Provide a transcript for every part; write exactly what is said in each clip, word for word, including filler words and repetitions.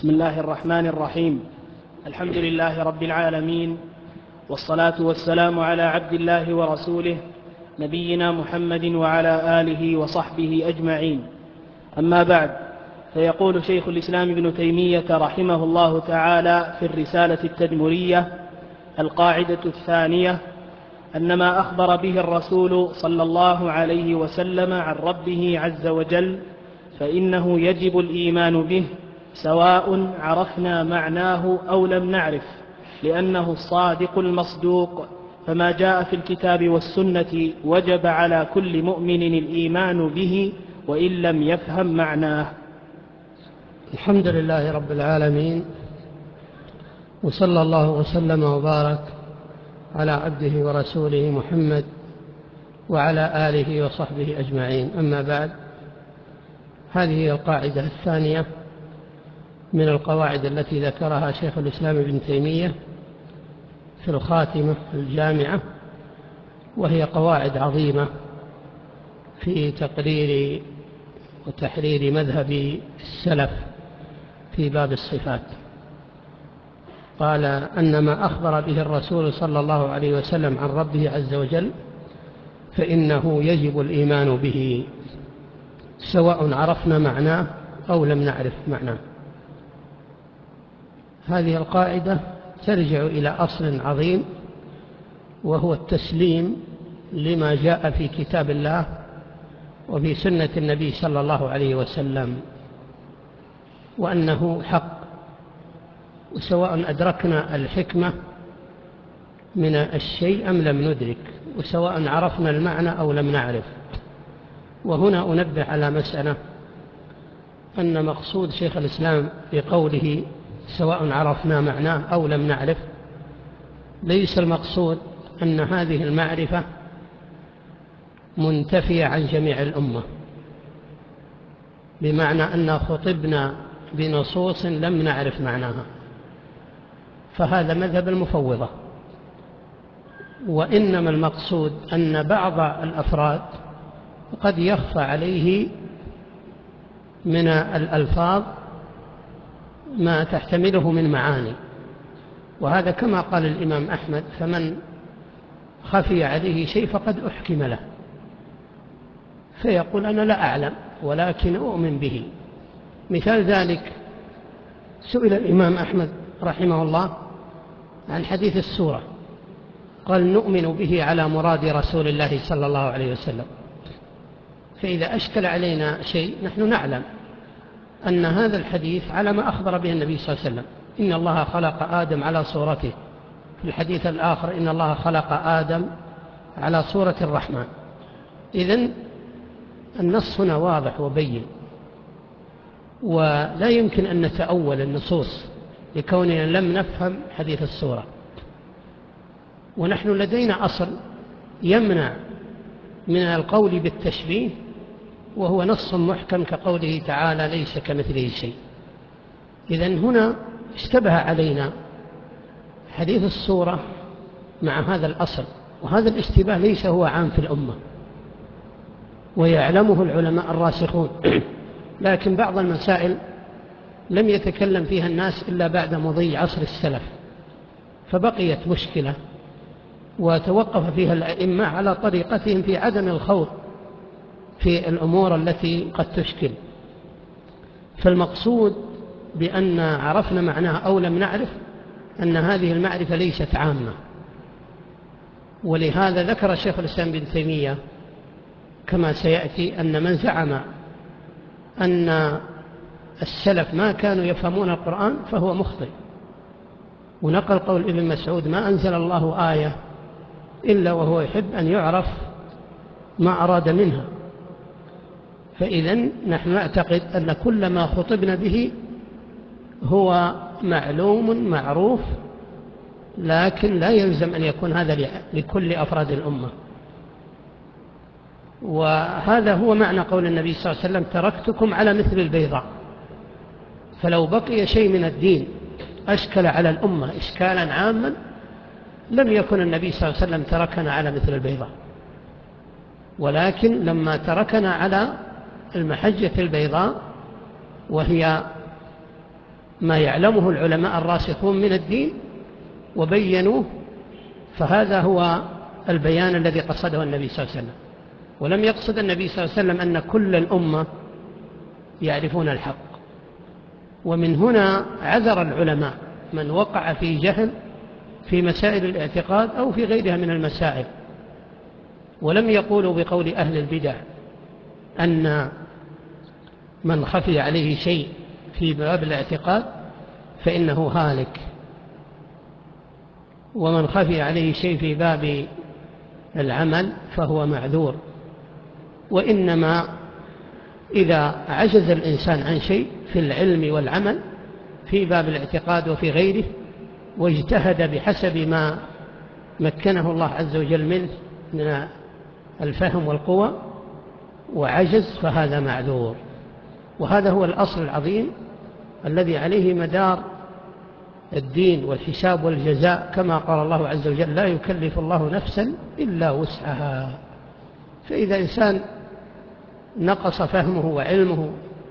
بسم الله الرحمن الرحيم. الحمد لله رب العالمين، والصلاة والسلام على عبد الله ورسوله نبينا محمد وعلى آله وصحبه أجمعين. أما بعد، فيقول شيخ الإسلام ابن تيمية رحمه الله تعالى في الرسالة التدمرية القاعدة الثانية أن ما أخبر به الرسول صلى الله عليه وسلم عن ربه عز وجل فإنه يجب الإيمان به سواء عرفنا معناه أو لم نعرف، لأنه الصادق المصدوق، فما جاء في الكتاب والسنة وجب على كل مؤمن الإيمان به وإن لم يفهم معناه. الحمد لله رب العالمين، وصلى الله وسلم وبارك على عبده ورسوله محمد وعلى آله وصحبه أجمعين. أما بعد، هذه القاعدة الثانية من القواعد التي ذكرها شيخ الإسلام ابن تيمية في الخاتمة الجامعة، وهي قواعد عظيمة في تقرير وتحرير مذهب السلف في باب الصفات. قال أن ما أخبر به الرسول صلى الله عليه وسلم عن ربه عز وجل فإنه يجب الإيمان به سواء عرفنا معناه أو لم نعرف معناه. هذه القاعدة ترجع إلى أصل عظيم، وهو التسليم لما جاء في كتاب الله وفي سنة النبي صلى الله عليه وسلم، وأنه حق، وسواء أدركنا الحكمة من الشيء أم لم ندرك، وسواء عرفنا المعنى أو لم نعرف. وهنا أنبه على مسألة، أن مقصود شيخ الإسلام بقوله سواء عرفنا معناه أو لم نعرف ليس المقصود أن هذه المعرفة منتفية عن جميع الأمة، بمعنى أن خطبنا بنصوص لم نعرف معناها، فهذا مذهب المفوضة. وإنما المقصود أن بعض الأفراد قد يخفى عليه من الألفاظ ما تحتمله من معاني، وهذا كما قال الإمام أحمد: فمن خفي عليه شيء فقد أحكم له، فيقول أنا لا أعلم ولكن أؤمن به. مثال ذلك، سئل الإمام أحمد رحمه الله عن حديث السورة، قال: نؤمن به على مراد رسول الله صلى الله عليه وسلم. فإذا أشكل علينا شيء نحن نعلم أن هذا الحديث على ما أخبر به النبي صلى الله عليه وسلم: إن الله خلق آدم على صورته. في الحديث الآخر: إن الله خلق آدم على صورة الرحمن. إذن النص هنا واضح وبين، ولا يمكن أن نتأول النصوص لكوننا لم نفهم حديث السورة. ونحن لدينا أصل يمنع من القول بالتشبيه، وهو نص محكم كقوله تعالى: ليس كمثله شيء. إذن هنا اشتبه علينا حديث السورة مع هذا الأصل، وهذا الاشتباه ليس هو عام في الأمة، ويعلمه العلماء الراسخون، لكن بعض المسائل لم يتكلم فيها الناس إلا بعد مضي عصر السلف، فبقيت مشكلة، وتوقف فيها الأئمة على طريقتهم في عدم الخوض في الأمور التي قد تشكل. فالمقصود بأن عرفنا معناها أو لم نعرف أن هذه المعرفة ليست عامة. ولهذا ذكر شيخ الإسلام ابن تيمية كما سيأتي أن من زعم أن السلف ما كانوا يفهمون القرآن فهو مخطئ، ونقل قول ابن مسعود: ما أنزل الله آية إلا وهو يحب أن يعرف ما أراد منها. فإذن نحن نعتقد أن كل ما خطبنا به هو معلوم معروف، لكن لا يلزم أن يكون هذا لكل أفراد الأمة. وهذا هو معنى قول النبي صلى الله عليه وسلم: تركتكم على مثل البيضاء. فلو بقي شيء من الدين أشكل على الأمة إشكالا عاما لم يكن النبي صلى الله عليه وسلم تركنا على مثل البيضاء، ولكن لما تركنا على المحجة البيضاء، وهي ما يعلمه العلماء الراسخون من الدين وبينوه، فهذا هو البيان الذي قصده النبي صلى الله عليه وسلم. ولم يقصد النبي صلى الله عليه وسلم أن كل الأمة يعرفون الحق. ومن هنا عذر العلماء من وقع في جهل في مسائل الاعتقاد أو في غيرها من المسائل، ولم يقولوا بقول أهل البدع أن من خفي عليه شيء في باب الاعتقاد فإنه هالك، ومن خفي عليه شيء في باب العمل فهو معذور. وإنما إذا عجز الإنسان عن شيء في العلم والعمل في باب الاعتقاد وفي غيره واجتهد بحسب ما مكنه الله عز وجل منه من الفهم والقوة وعجز فهذا معذور. وهذا هو الأصل العظيم الذي عليه مدار الدين والحساب والجزاء، كما قال الله عز وجل: لا يكلف الله نفسا إلا وسعها. فإذا إنسان نقص فهمه وعلمه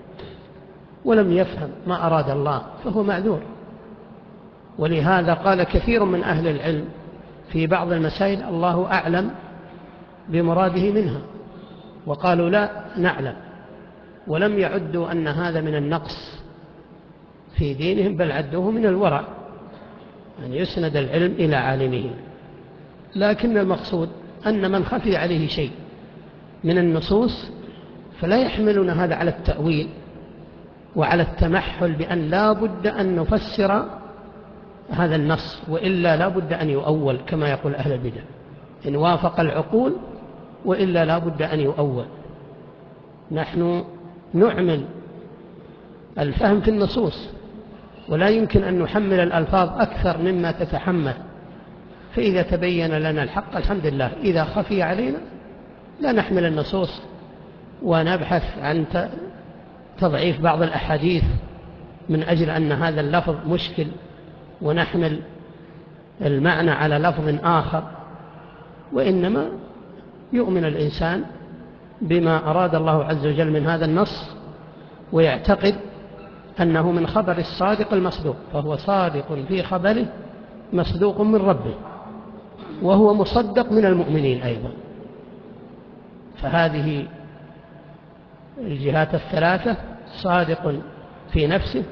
ولم يفهم ما أراد الله فهو معذور. ولهذا قال كثير من أهل العلم في بعض المسائل: الله أعلم بمراده منها، وقالوا لا نعلم، ولم يعدوا أن هذا من النقص في دينهم، بل عدوه من الورع أن يسند العلم إلى عالمه. لكن المقصود أن من خفي عليه شيء من النصوص فلا يحملون هذا على التأويل وعلى التمحل بأن لا بد أن نفسر هذا النص، وإلا لا بد أن يؤول كما يقول أهل البدع، إن وافق العقول وإلا لا بد أن يؤول. نحن نعمل الفهم في النصوص، ولا يمكن أن نحمل الألفاظ أكثر مما تتحمل. فإذا تبين لنا الحق الحمد لله، إذا خفي علينا لا نحمل النصوص ونبحث عن تضعيف بعض الأحاديث من أجل أن هذا اللفظ مشكل ونحمل المعنى على لفظ آخر. وإنما يؤمن الإنسان بما أراد الله عز وجل من هذا النص، ويعتقد أنه من خبر الصادق المصدوق، فهو صادق في خبره مصدوق من ربه، وهو مصدق من المؤمنين أيضا. فهذه الجهات الثلاثة: صادق في نفسه،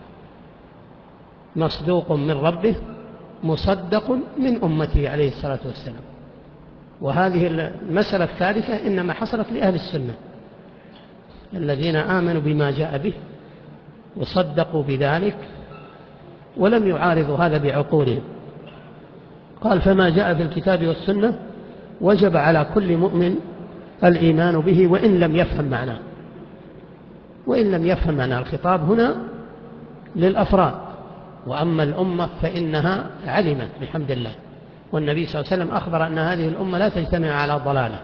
مصدوق من ربه، مصدق من أمته عليه الصلاة والسلام. وهذه المسألة الثالثة إنما حصلت لأهل السنة الذين آمنوا بما جاء به وصدقوا بذلك ولم يعارضوا هذا بعقولهم. قال: فما جاء في الكتاب والسنة وجب على كل مؤمن الإيمان به وإن لم يفهم معناه. وإن لم يفهم معناه، الخطاب هنا للأفراد، وأما الأمة فإنها علمت بحمد الله. والنبي صلى الله عليه وسلم أخبر أن هذه الأمة لا تجتمع على ضلالة.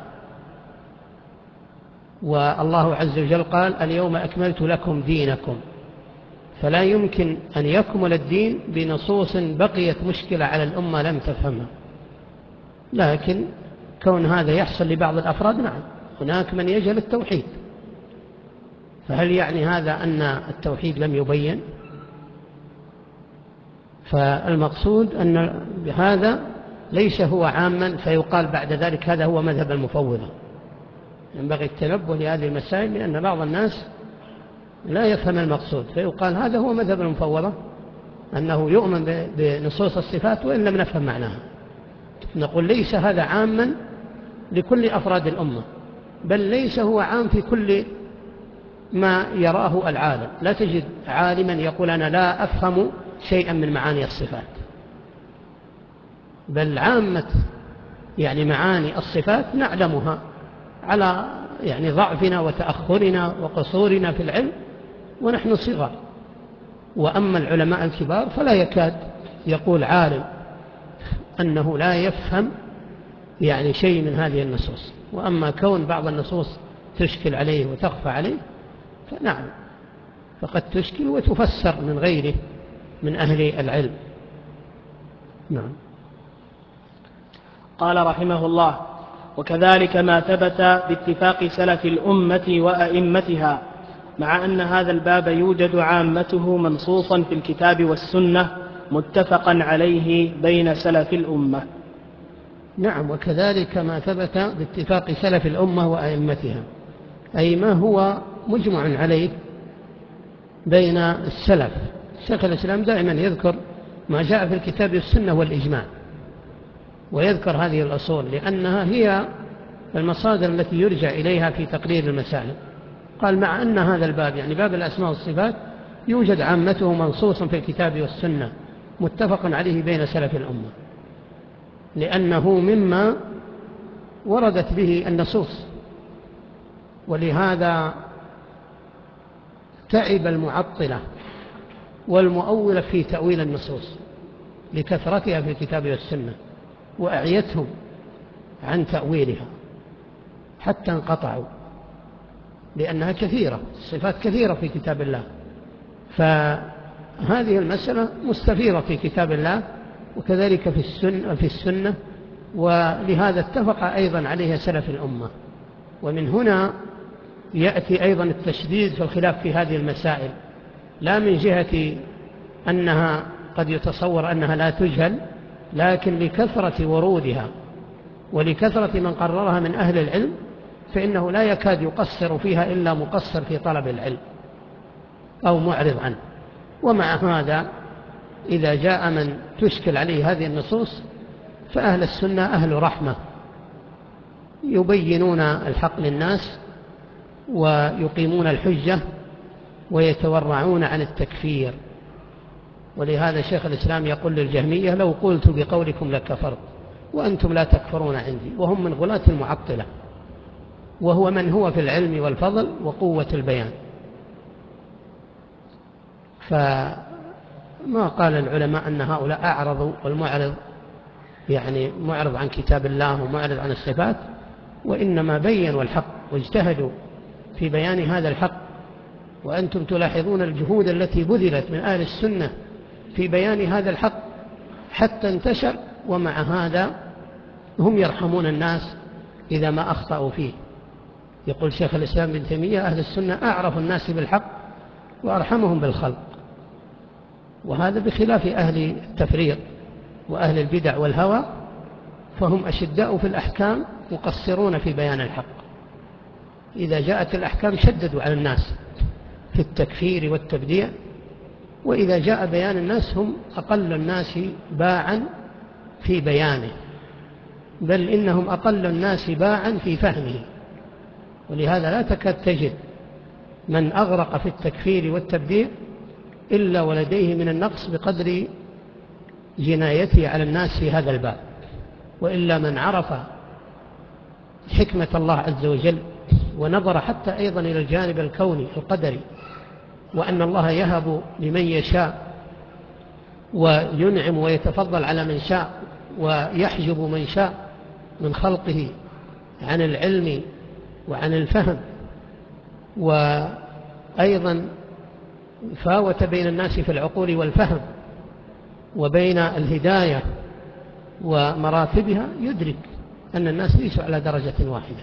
والله عز وجل قال: اليوم أكملت لكم دينكم. فلا يمكن أن يكمل الدين بنصوص بقيت مشكلة على الأمة لم تفهمها. لكن كون هذا يحصل لبعض الأفراد، نعم، هناك من يجهل التوحيد، فهل يعني هذا أن التوحيد لم يبين؟ فالمقصود أن هذا ليس هو عاما فيقال بعد ذلك هذا هو مذهب المفوضة. ينبغي التنبه لهذه المسائل، لأن بعض الناس لا يفهم المقصود فيقال هذا هو مذهب المفوضة، أنه يؤمن بنصوص الصفات وإن لم نفهم معناها. نقول ليس هذا عاما لكل أفراد الأمة، بل ليس هو عام في كل ما يراه العالم. لا تجد عالما يقول أنا لا أفهم شيئا من معاني الصفات، بل عامة يعني معاني الصفات نعلمها على يعني ضعفنا وتأخرنا وقصورنا في العلم ونحن صغار. وأما العلماء الكبار فلا يكاد يقول عالم أنه لا يفهم يعني شيء من هذه النصوص. وأما كون بعض النصوص تشكل عليه وتخفى عليه فنعم، فقد تشكل وتفسر من غيره من أهل العلم. نعم. قال رحمه الله: وكذلك ما ثبت باتفاق سلف الأمة وأئمتها مع أن هذا الباب يوجد عامته منصوصا في الكتاب والسنة متفقا عليه بين سلف الأمة. نعم، وكذلك ما ثبت باتفاق سلف الأمة وأئمتها، أي ما هو مجمع عليه بين السلف. شيخ الإسلام دائما يذكر ما جاء في الكتاب والسنة والإجماع، ويذكر هذه الأصول لأنها هي المصادر التي يرجع إليها في تقرير المسائل. قال مع أن هذا الباب، يعني باب الأسماء والصفات، يوجد عامته منصوصا في الكتاب والسنة متفق عليه بين سلف الأمة، لأنه مما وردت به النصوص. ولهذا تعب المعطلة والمؤولة في تأويل النصوص لكثرتها في الكتاب والسنة، وأعيتهم عن تأويلها حتى انقطعوا، لأنها كثيرة، الصفات كثيرة في كتاب الله. فهذه المسألة مستفيضة في كتاب الله وكذلك في السنة, في السنة ولهذا اتفق أيضا عليها سلف الأمة. ومن هنا يأتي أيضا التشديد في الخلاف في هذه المسائل، لا من جهة أنها قد يتصور أنها لا تجهل، لكن لكثرة ورودها ولكثرة من قررها من أهل العلم، فإنه لا يكاد يقصر فيها إلا مقصر في طلب العلم أو معرض عنه. ومع هذا إذا جاء من تشكل عليه هذه النصوص فأهل السنة أهل رحمة، يبينون الحق للناس ويقيمون الحجة ويتورعون عن التكفير. ولهذا شيخ الإسلام يقول للجهمية: لو قلت بقولكم لكفرت وأنتم لا تكفرون عندي. وهم من غلاة المعطلة، وهو من هو في العلم والفضل وقوة البيان. فما قال العلماء أن هؤلاء أعرضوا، والمعرض يعني معرض عن كتاب الله ومعرض عن الصفات، وإنما بينوا الحق واجتهدوا في بيان هذا الحق. وأنتم تلاحظون الجهود التي بذلت من أهل السنة في بيان هذا الحق حتى انتشر، ومع هذا هم يرحمون الناس إذا ما أخطأوا فيه. يقول شيخ الإسلام ابن تيمية: أهل السنة أعرف الناس بالحق وأرحمهم بالخلق. وهذا بخلاف أهل التفريط وأهل البدع والهوى، فهم أشداء في الأحكام مقصرون في بيان الحق. إذا جاءت الأحكام شددوا على الناس في التكفير والتبديع، وإذا جاء بيان الناس هم أقل الناس باعا في بيانه، بل إنهم أقل الناس باعا في فهمه. ولهذا لا تكاد تجد من أغرق في التكفير والتبديع إلا ولديه من النقص بقدر جنايته على الناس في هذا الباب. وإلا من عرف حكمة الله عز وجل ونظر حتى أيضا إلى الجانب الكوني القدري، وأن الله يهب لمن يشاء وينعم ويتفضل على من شاء ويحجب من شاء من خلقه عن العلم وعن الفهم، وأيضا فاوت بين الناس في العقول والفهم وبين الهداية ومراتبها، يدرك أن الناس ليسوا على درجة واحدة.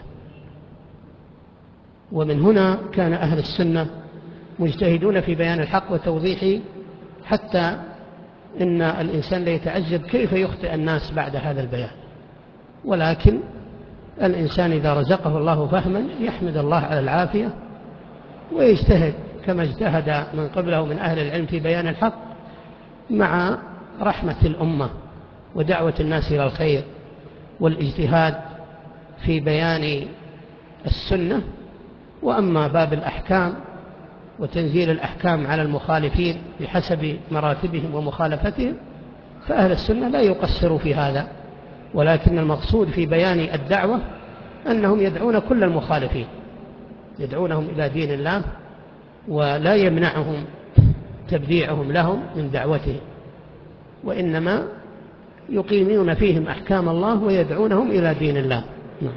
ومن هنا كان أهل السنة مجتهدون في بيان الحق وتوضيحه، حتى إن الإنسان ليتعجب كيف يخطئ الناس بعد هذا البيان. ولكن الإنسان إذا رزقه الله فهما يحمد الله على العافية ويجتهد كما اجتهد من قبله من أهل العلم في بيان الحق، مع رحمة الأمة ودعوة الناس إلى الخير والاجتهاد في بيان السنة. وأما باب الأحكام وتنزيل الأحكام على المخالفين بحسب مراتبهم ومخالفتهم، فأهل السنة لا يقصروا في هذا، ولكن المقصود في بيان الدعوة أنهم يدعون كل المخالفين، يدعونهم إلى دين الله، ولا يمنعهم تبديعهم لهم من دعوتهم، وإنما يقيمون فيهم أحكام الله ويدعونهم إلى دين الله. نعم.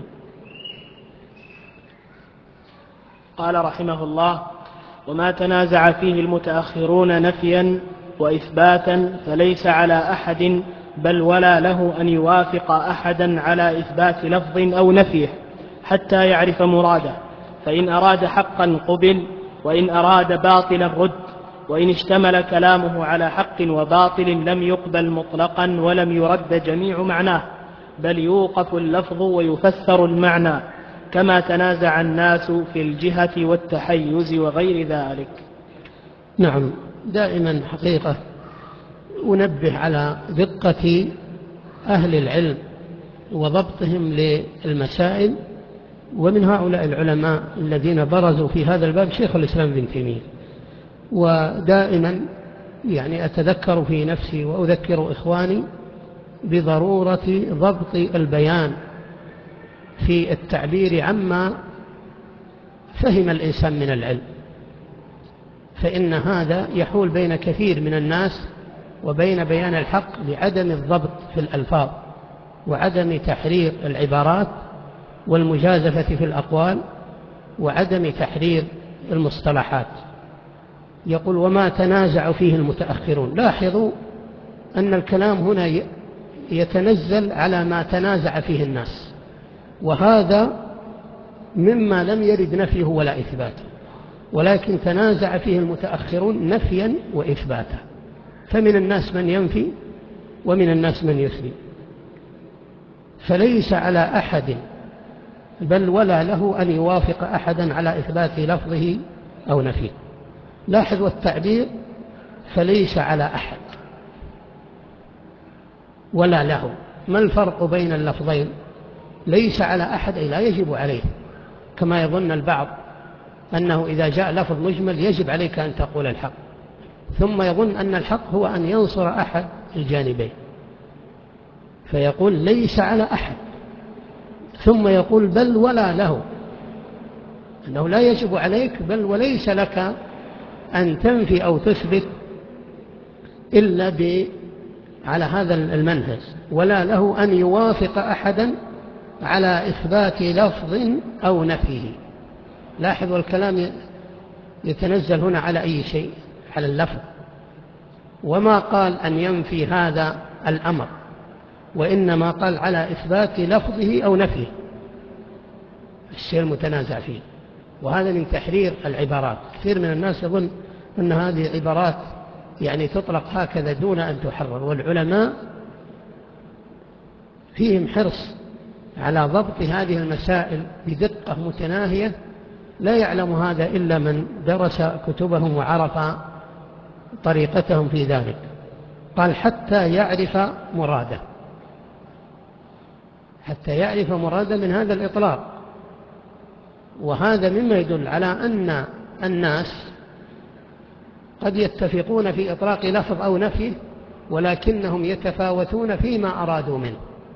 قال رحمه الله: وما تنازع فيه المتأخرون نفيا وإثباتا فليس على أحد بل ولا له أن يوافق أحدا على إثبات لفظ أو نفيه حتى يعرف مراده، فإن أراد حقا قبل وإن أراد باطلا رد، وإن اشتمل كلامه على حق وباطل لم يقبل مطلقا ولم يرد جميع معناه، بل يوقف اللفظ ويفسر المعنى، كما تنازع الناس في الجهة والتحيز وغير ذلك. نعم، دائما حقيقة أنبه على دقة أهل العلم وضبطهم للمسائل، ومن هؤلاء العلماء الذين برزوا في هذا الباب شيخ الإسلام ابن تيمية. ودائما يعني أتذكر في نفسي وأذكر إخواني بضرورة ضبط البيان في التعبير عما فهم الإنسان من العلم، فإن هذا يحول بين كثير من الناس وبين بيان الحق بعدم الضبط في الألفاظ وعدم تحرير العبارات والمجازفة في الأقوال وعدم تحرير المصطلحات. يقول وما تنازع فيه المتأخرون. لاحظوا أن الكلام هنا يتنزل على ما تنازع فيه الناس، وهذا مما لم يرد نفيه ولا إثباته، ولكن تنازع فيه المتأخرون نفيا وإثباتا، فمن الناس من ينفي ومن الناس من يثبت، فليس على أحد بل ولا له أن يوافق أحدا على إثبات لفظه أو نفيه. لاحظوا التعبير فليس على أحد ولا له. ما الفرق بين اللفظين؟ ليس على أحد أي لا يجب عليه، كما يظن البعض أنه إذا جاء لفظ مجمل يجب عليك أن تقول الحق، ثم يظن أن الحق هو أن ينصر أحد الجانبين، فيقول ليس على أحد، ثم يقول بل ولا له، أنه لا يجب عليك بل وليس لك أن تنفي أو تثبت إلا ب على هذا المنهج، ولا له أن يوافق أحدا على إثبات لفظ أو نفيه. لاحظوا الكلام يتنزل هنا على أي شيء؟ على اللفظ، وما قال أن ينفي هذا الأمر، وإنما قال على إثبات لفظه أو نفيه الشيء المتنازع فيه. وهذا من تحرير العبارات. كثير من الناس يظن أن هذه عبارات يعني تطلق هكذا دون أن تحرر، والعلماء فيهم حرص على ضبط هذه المسائل بدقة متناهية، لا يعلم هذا إلا من درس كتبهم وعرف طريقتهم في ذلك. قال حتى يعرف مراده، حتى يعرف مراده من هذا الإطلاق. وهذا مما يدل على أن الناس قد يتفقون في إطلاق لفظ أو نفيه، ولكنهم يتفاوتون فيما أرادوا منه.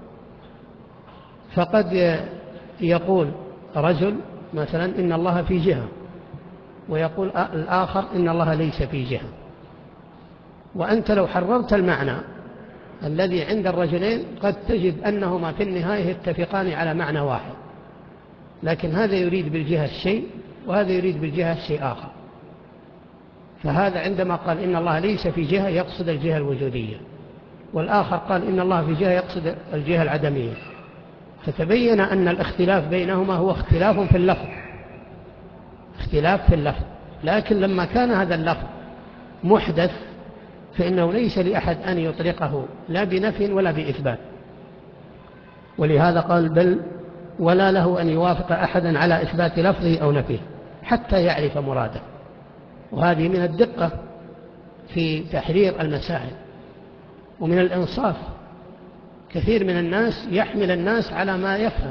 فقد يقول رجل مثلا إن الله في جهة، ويقول الآخر إن الله ليس في جهة، وأنت لو حررت المعنى الذي عند الرجلين قد تجد أنهما في النهاية يتفقان على معنى واحد، لكن هذا يريد بالجهة الشيء وهذا يريد بالجهة الشيء آخر. فهذا عندما قال إن الله ليس في جهة يقصد الجهة الوجودية، والآخر قال إن الله في جهة يقصد الجهة العدمية، فتبين أن الاختلاف بينهما هو اختلاف في اللفظ، اختلاف في اللفظ. لكن لما كان هذا اللفظ محدث فإنه ليس لأحد أن يطلقه لا بنفي ولا بإثبات، ولهذا قال بل ولا له أن يوافق أحدا على إثبات لفظه أو نفيه حتى يعرف مراده. وهذه من الدقة في تحرير المسائل ومن الإنصاف. كثير من الناس يحمل الناس على ما يفهم،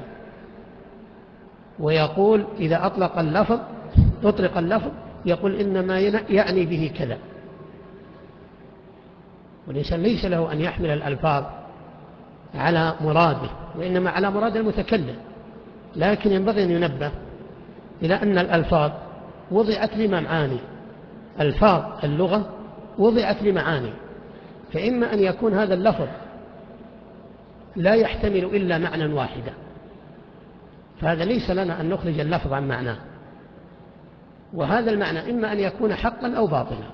ويقول إذا أطلق اللفظ أطلق اللفظ يقول إنما يعني به كذا، والإنسان ليس له أن يحمل الألفاظ على مراده، وإنما على مراد المتكلم. لكن ينبغي أن ينبه إلى أن الألفاظ وضعت لمعاني، ألفاظ اللغة وضعت لمعاني، فإما أن يكون هذا اللفظ لا يحتمل إلا معنى واحدا، فهذا ليس لنا أن نخرج اللفظ عن معناه، وهذا المعنى إما أن يكون حقا أو باطلا،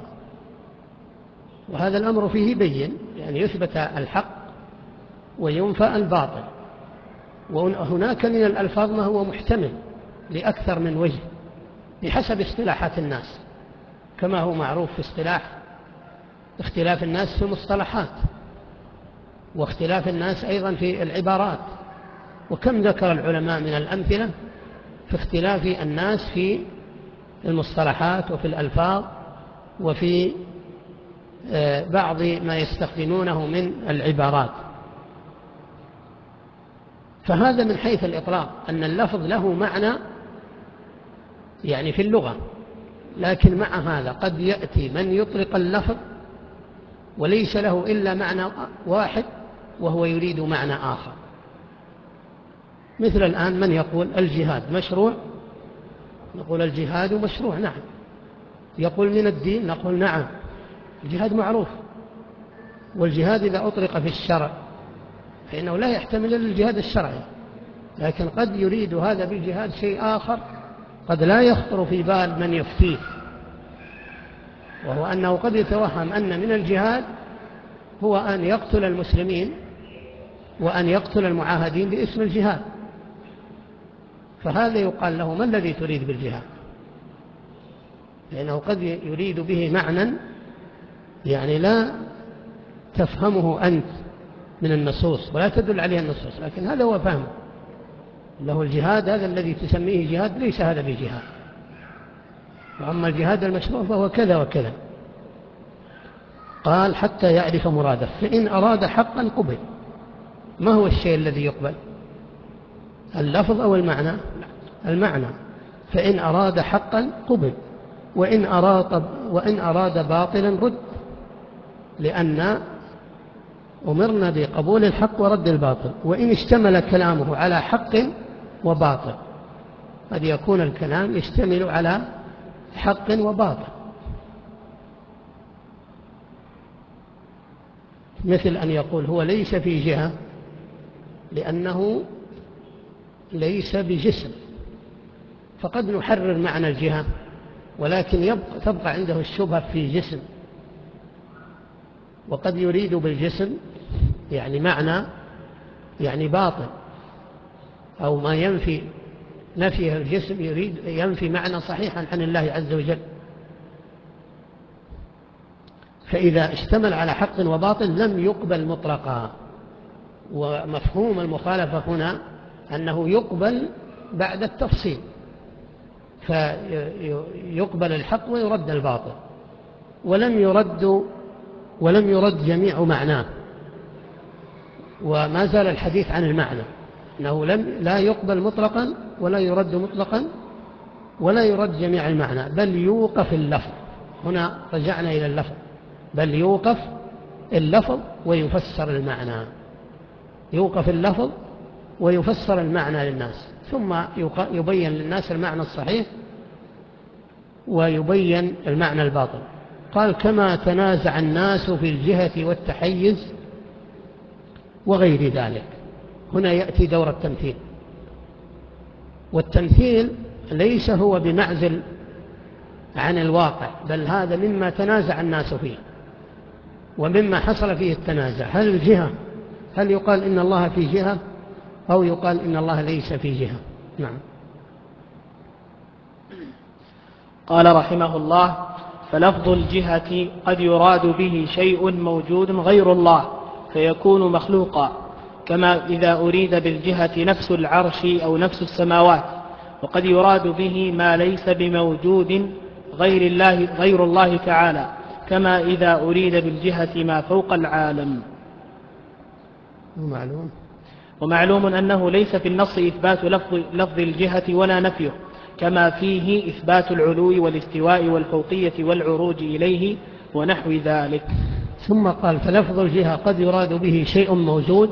وهذا الأمر فيه بين، يعني يثبت الحق وينفى الباطل. وهناك من الألفاظ ما هو محتمل لأكثر من وجه، بحسب اصطلاحات الناس، كما هو معروف في اصطلاح اختلاف الناس في المصطلحات، واختلاف الناس أيضا في العبارات. وكم ذكر العلماء من الأمثلة في اختلاف الناس في المصطلحات وفي الألفاظ وفي بعض ما يستخدمونه من العبارات. فهذا من حيث الإطلاق، أن اللفظ له معنى يعني في اللغة، لكن مع هذا قد يأتي من يطلق اللفظ وليس له إلا معنى واحد وهو يريد معنى آخر. مثل الآن من يقول الجهاد مشروع، نقول الجهاد مشروع، نعم. يقول من الدين، نقول نعم، الجهاد معروف. والجهاد إذا أطلق في الشرع فإنه لا يحتمل إلا الجهاد الشرعي، لكن قد يريد هذا بالجهاد شيء آخر قد لا يخطر في بال من يفتيه، وهو أنه قد يتوهم أن من الجهاد هو أن يقتل المسلمين وأن يقتل المعاهدين باسم الجهاد، فهذا يقال له ما الذي تريد بالجهاد؟ لأنه قد يريد به معنى يعني لا تفهمه أنت من النصوص ولا تدل عليه النصوص، لكن هذا هو فهمه له. الجهاد هذا الذي تسميه جهاد ليس هذا بجهاد، وأما الجهاد المشروع فهو كذا وكذا. قال حتى يعرف مراده، فإن أراد حقا قبل. ما هو الشيء الذي يقبل؟ اللفظ أو المعنى؟ المعنى. فإن أراد حقا قبل، وإن أراد, وإن أراد باطلا رد، لأن أمرنا بقبول الحق ورد الباطل. وإن اشتمل كلامه على حق وباطل، قد يكون الكلام يشتمل على حق وباطل، مثل أن يقول هو ليس في جهة لأنه ليس بجسم، فقد نحرر معنى الجهة ولكن يبقى تبقى عنده الشبهة في جسم. وقد يريد بالجسم يعني معنى يعني باطل، أو ما ينفي نفيه الجسم يريد ينفي معنى صحيحا عن الله عز وجل. فإذا اشتمل على حق وباطل لم يقبل مطلقا. ومفهوم المخالفة هنا أنه يقبل بعد التفصيل، فيقبل الحق ويرد الباطل، ولم يرد ولم يرد جميع معناه. وما زال الحديث عن المعنى، أنه لم لا يقبل مطلقا ولا يرد مطلقا ولا يرد جميع المعنى، بل يوقف اللفظ. هنا رجعنا إلى اللفظ، بل يوقف اللفظ ويفسر المعنى. يوقف اللفظ ويفسر المعنى للناس، ثم يبين للناس المعنى الصحيح ويبين المعنى الباطل. قال كما تنازع الناس في الجهة والتحيز وغير ذلك. هنا يأتي دور التمثيل، والتمثيل ليس هو بمعزل عن الواقع، بل هذا مما تنازع الناس فيه ومما حصل فيه التنازع. هل الجهة هل يقال إن الله في جهة أو يقال إن الله ليس في جهة؟ نعم. قال رحمه الله فلفظ الجهة قد يراد به شيء موجود غير الله فيكون مخلوقا، كما إذا أريد بالجهة نفس العرش أو نفس السماوات، وقد يراد به ما ليس بموجود غير الله, غير الله تعالى، كما إذا أريد بالجهة ما فوق العالم. ومعلوم ومعلوم أنه ليس في النص إثبات لفظ, لفظ الجهة ولا نفيه، كما فيه إثبات العلو والاستواء والفوقية والعروج إليه ونحو ذلك. ثم قال فلفظ الجهة قد يراد به شيء موجود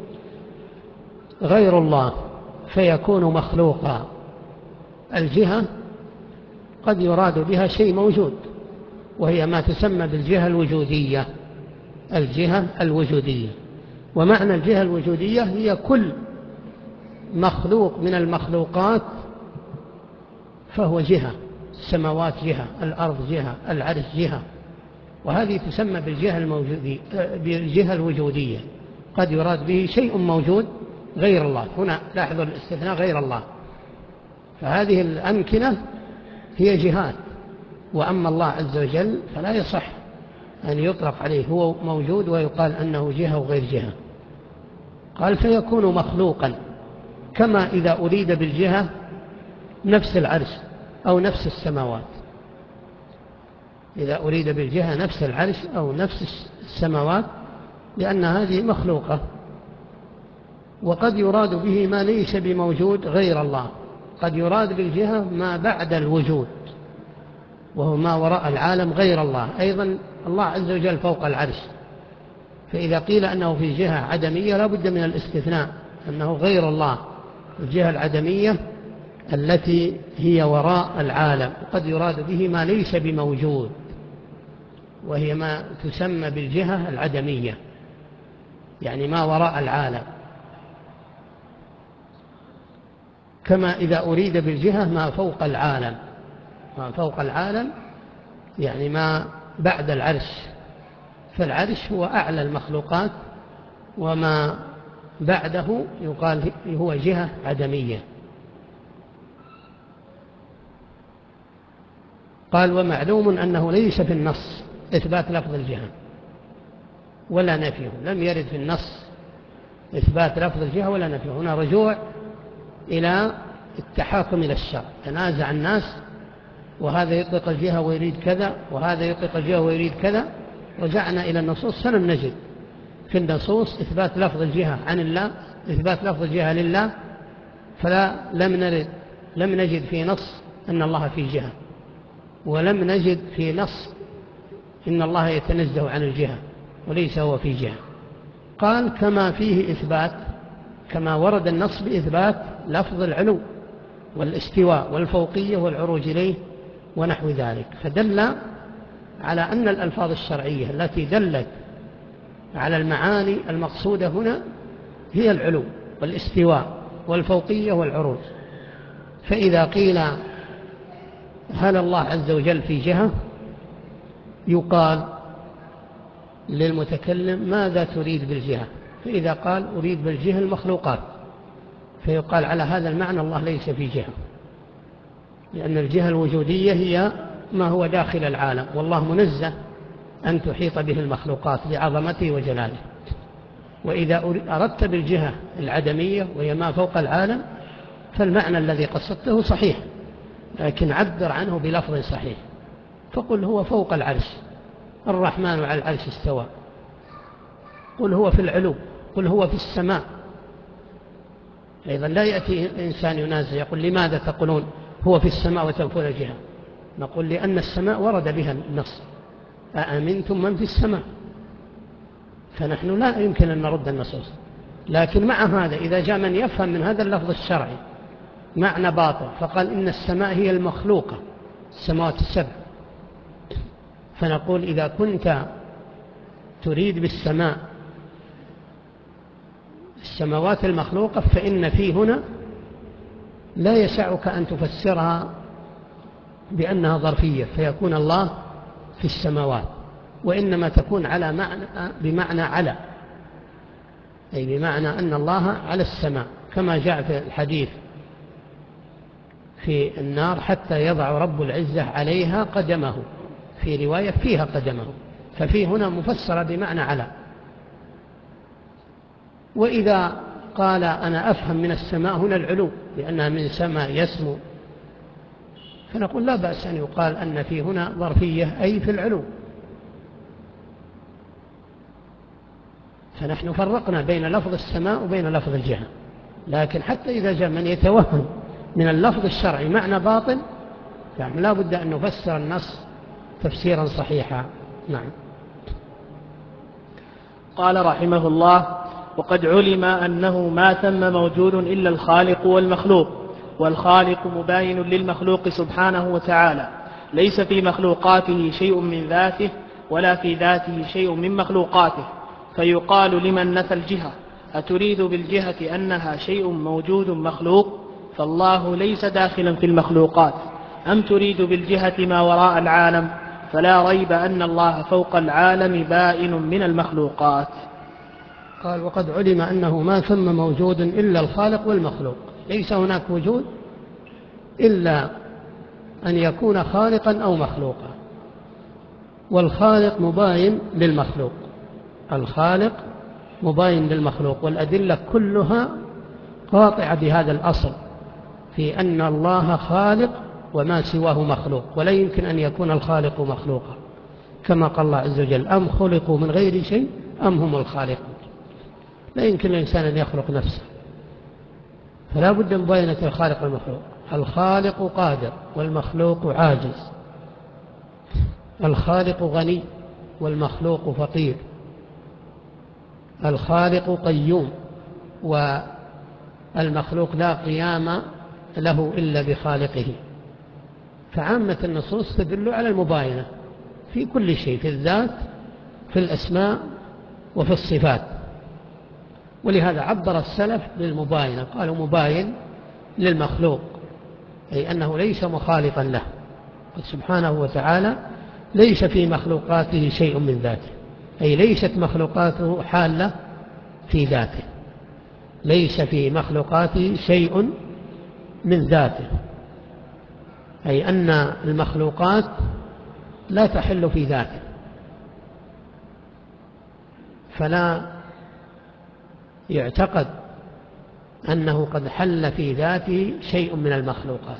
غير الله فيكون مخلوقا. الجهة قد يراد بها شيء موجود، وهي ما تسمى بالجهة الوجودية. الجهة الوجودية، ومعنى الجهة الوجودية هي كل مخلوق من المخلوقات فهو جهة. السماوات جهة، الأرض جهة، العرش جهة، وهذه تسمى بالجهة الموجودية بالجهة الوجودية. قد يراد به شيء موجود غير الله. هنا لاحظوا الاستثناء غير الله. فهذه الأمكنة هي جهات. وأما الله عز وجل فلا يصح أن يطلق عليه هو موجود ويقال أنه جهة وغير جهة. قال فيكون مخلوقا، كما إذا أريد بالجهة نفس العرش أو نفس السماوات، إذا أريد بالجهة نفس العرش أو نفس السماوات، لأن هذه مخلوقة. وقد يراد به ما ليس بموجود غير الله، قد يراد بالجهة ما بعد الوجود وهو ما وراء العالم غير الله. أيضا الله عز وجل فوق العرش، فإذا قيل أنه في جهة عدمية لا بد من الاستثناء أنه غير الله، الجهة العدمية التي هي وراء العالم. وقد يراد به ما ليس بموجود وهي ما تسمى بالجهة العدمية، يعني ما وراء العالم. كما إذا أريد بالجهة ما فوق العالم، ما فوق العالم يعني ما بعد العرش، فالعرش هو أعلى المخلوقات وما بعده يقال هو جهة عدمية. قال ومعلوم أنه ليس في النص إثبات لفظ الجهة ولا نفيه، لم يرد في النص إثبات لفظ الجهة ولا نفيه. هنا رجوع إلى التحاكم إلى الشرع، تنازع الناس وهذا يطلق الجهة ويريد كذا وهذا يطلق الجهة ويريد كذا. رجعنا إلى النصوص فلم نجد في النصوص إثبات لفظ الجهة عن الله، إثبات لفظ الجهة لله، فلا لم نرد لم نجد في نص أن الله في جهة، ولم نجد في نص إن الله يتنزه عن الجهة وليس هو في جهة. قال كما فيه إثبات، كما ورد النص بإثبات لفظ العلو والاستواء والفوقية والعروج إليه ونحو ذلك، فدل على أن الألفاظ الشرعية التي دلت على المعاني المقصودة هنا هي العلو والاستواء والفوقية والعروج. فإذا قيل هل الله عز وجل في جهة، يقال للمتكلم ماذا تريد بالجهة؟ فإذا قال أريد بالجهة المخلوقات، فيقال على هذا المعنى الله ليس في جهة، لأن الجهة الوجودية هي ما هو داخل العالم، والله منزه أن تحيط به المخلوقات بعظمته وجلاله. وإذا أردت بالجهة العدمية وهي ما فوق العالم فالمعنى الذي قصدته صحيح، لكن عبر عنه بلفظ صحيح، فقل هو فوق العرش، الرحمن على العرش استوى، قل هو في العلو، قل هو في السماء. أيضا لا يأتي إنسان ينازع يقول لماذا تقولون هو في السماء وتنفون الجهة؟ نقول لأن السماء ورد بها النص أأمنتم من في السماء، فنحن لا يمكن أن نرد النصوص. لكن مع هذا إذا جاء من يفهم من هذا اللفظ الشرعي معنى باطل فقال إن السماء هي المخلوقة، السماوات السبع، فنقول إذا كنت تريد بالسماء السماوات المخلوقة فإن في هنا لا يسعك أن تفسرها بأنها ظرفية فيكون الله في السماوات، وإنما تكون على معنى بمعنى على، أي بمعنى أن الله على السماء، كما جاء في الحديث في النار حتى يضع رب العزة عليها قدمه، في رواية فيها قدمه، ففي هنا مفسرة بمعنى على. وإذا قال أنا أفهم من السماء هنا العلو لأنها من سماء يسمو، فنقول لا بأس أن يقال أن في هنا ظرفية أي في العلو. فنحن فرقنا بين لفظ السماء وبين لفظ الجهة، لكن حتى إذا جاء من يتوهم من اللفظ الشرعي معنى باطل يعني لا بد أن نفسر النص تفسيرا صحيحا. نعم. قال رحمه الله وقد علم أنه ما ثم موجود إلا الخالق والمخلوق، والخالق مباين للمخلوق سبحانه وتعالى، ليس في مخلوقاته شيء من ذاته ولا في ذاته شيء من مخلوقاته. فيقال لمن نفى الجهة أتريد بالجهة أنها شيء موجود مخلوق، فالله ليس داخلا في المخلوقات، أم تريد بالجهة ما وراء العالم؟ فلا ريب أن الله فوق العالم بائن من المخلوقات. قال وقد علم أنه ما ثم موجود إلا الخالق والمخلوق، ليس هناك وجود إلا أن يكون خالقا أو مخلوقا، والخالق مباين للمخلوق، الخالق مباين للمخلوق، والأدلة كلها قاطعة بهذا الأصل في أن الله خالق وما سواه مخلوق، ولا يمكن أن يكون الخالق مخلوقا، كما قال الله عز وجل: أم خلقوا من غير شيء أم هم الخالقون. لا يمكن للإنسان أن يخلق نفسه، فلا بد من مباينة الخالق والمخلوق. الخالق قادر والمخلوق عاجز، الخالق غني والمخلوق فقير، الخالق قيوم والمخلوق لا قيام له إلا بخالقه. فعامة النصوص تدل على المباينة في كل شيء، في الذات، في الأسماء، وفي الصفات. ولهذا عبر السلف بالمباينة، قالوا مباين للمخلوق، أي أنه ليس مخالطا له. سبحانه وتعالى ليس في مخلوقاته شيء من ذاته، أي ليست مخلوقاته حالة في ذاته، ليس في مخلوقاته شيء من ذاته، أي أن المخلوقات لا تحل في ذاته، فلا يعتقد أنه قد حل في ذاته شيء من المخلوقات،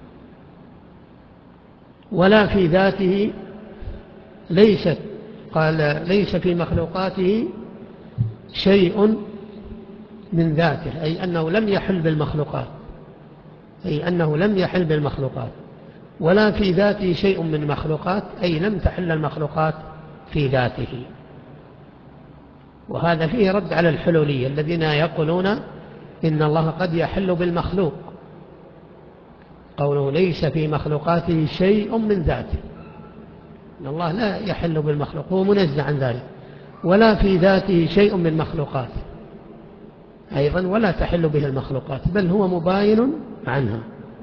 ولا في ذاته ليست قال ليس في مخلوقاته شيء من ذاته، أي أنه لم يحل بالمخلوقات، أي أنه لم يحل بالمخلوقات، ولا في ذاته شيء من المخلوقات، أي لم تحل المخلوقات في ذاته. وهذا فيه رد على الحلولية الذين يقولون إن الله قد يحل بالمخلوق، قوله ليس في مخلوقاته شيء من ذاته، إن الله لا يحل بالمخلوق، هو منزه عن ذلك، ولا في ذاته شيء من مخلوقاته أيضا ولا تحل به المخلوقات، بل هو مباين عنها.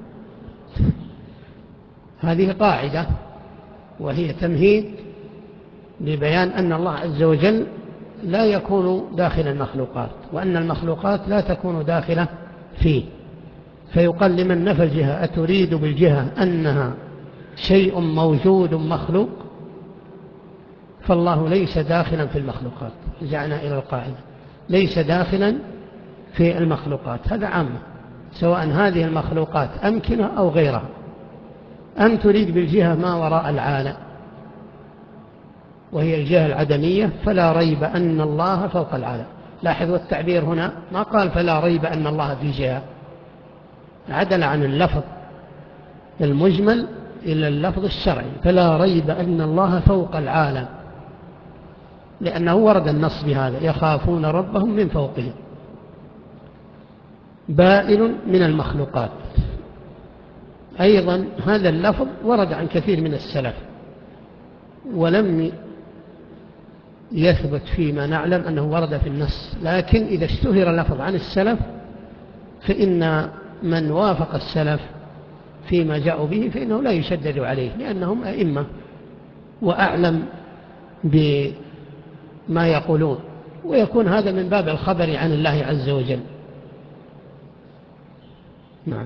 هذه قاعدة، وهي تمهيد لبيان أن الله عز وجل لا يكون داخل المخلوقات، وأن المخلوقات لا تكون داخلة فيه. فيقال لمن نفى الجهة: أتريد بالجهة أنها شيء موجود مخلوق؟ فالله ليس داخلا في المخلوقات. رجعنا إلى القاعدة: ليس داخلا في المخلوقات. هذا عامة، سواء هذه المخلوقات أمكنة أو غيرها. أم تريد بالجهة ما وراء العالم، وهي الجهة العدمية، فلا ريب أن الله فوق العالم. لاحظوا التعبير هنا، ما قال فلا ريب أن الله في جهة، عدل عن اللفظ المجمل إلى اللفظ الشرعي: فلا ريب أن الله فوق العالم، لأنه ورد النص بهذا: يخافون ربهم من فوقهم. بائن من المخلوقات، أيضا هذا اللفظ ورد عن كثير من السلف، ولم يثبت فيما نعلم أنه ورد في النص، لكن إذا اشتهر اللفظ عن السلف فإن من وافق السلف فيما جاءوا به فإنه لا يشدد عليه، لأنهم أئمة وأعلم بما يقولون، ويكون هذا من باب الخبر عن الله عز وجل. نعم.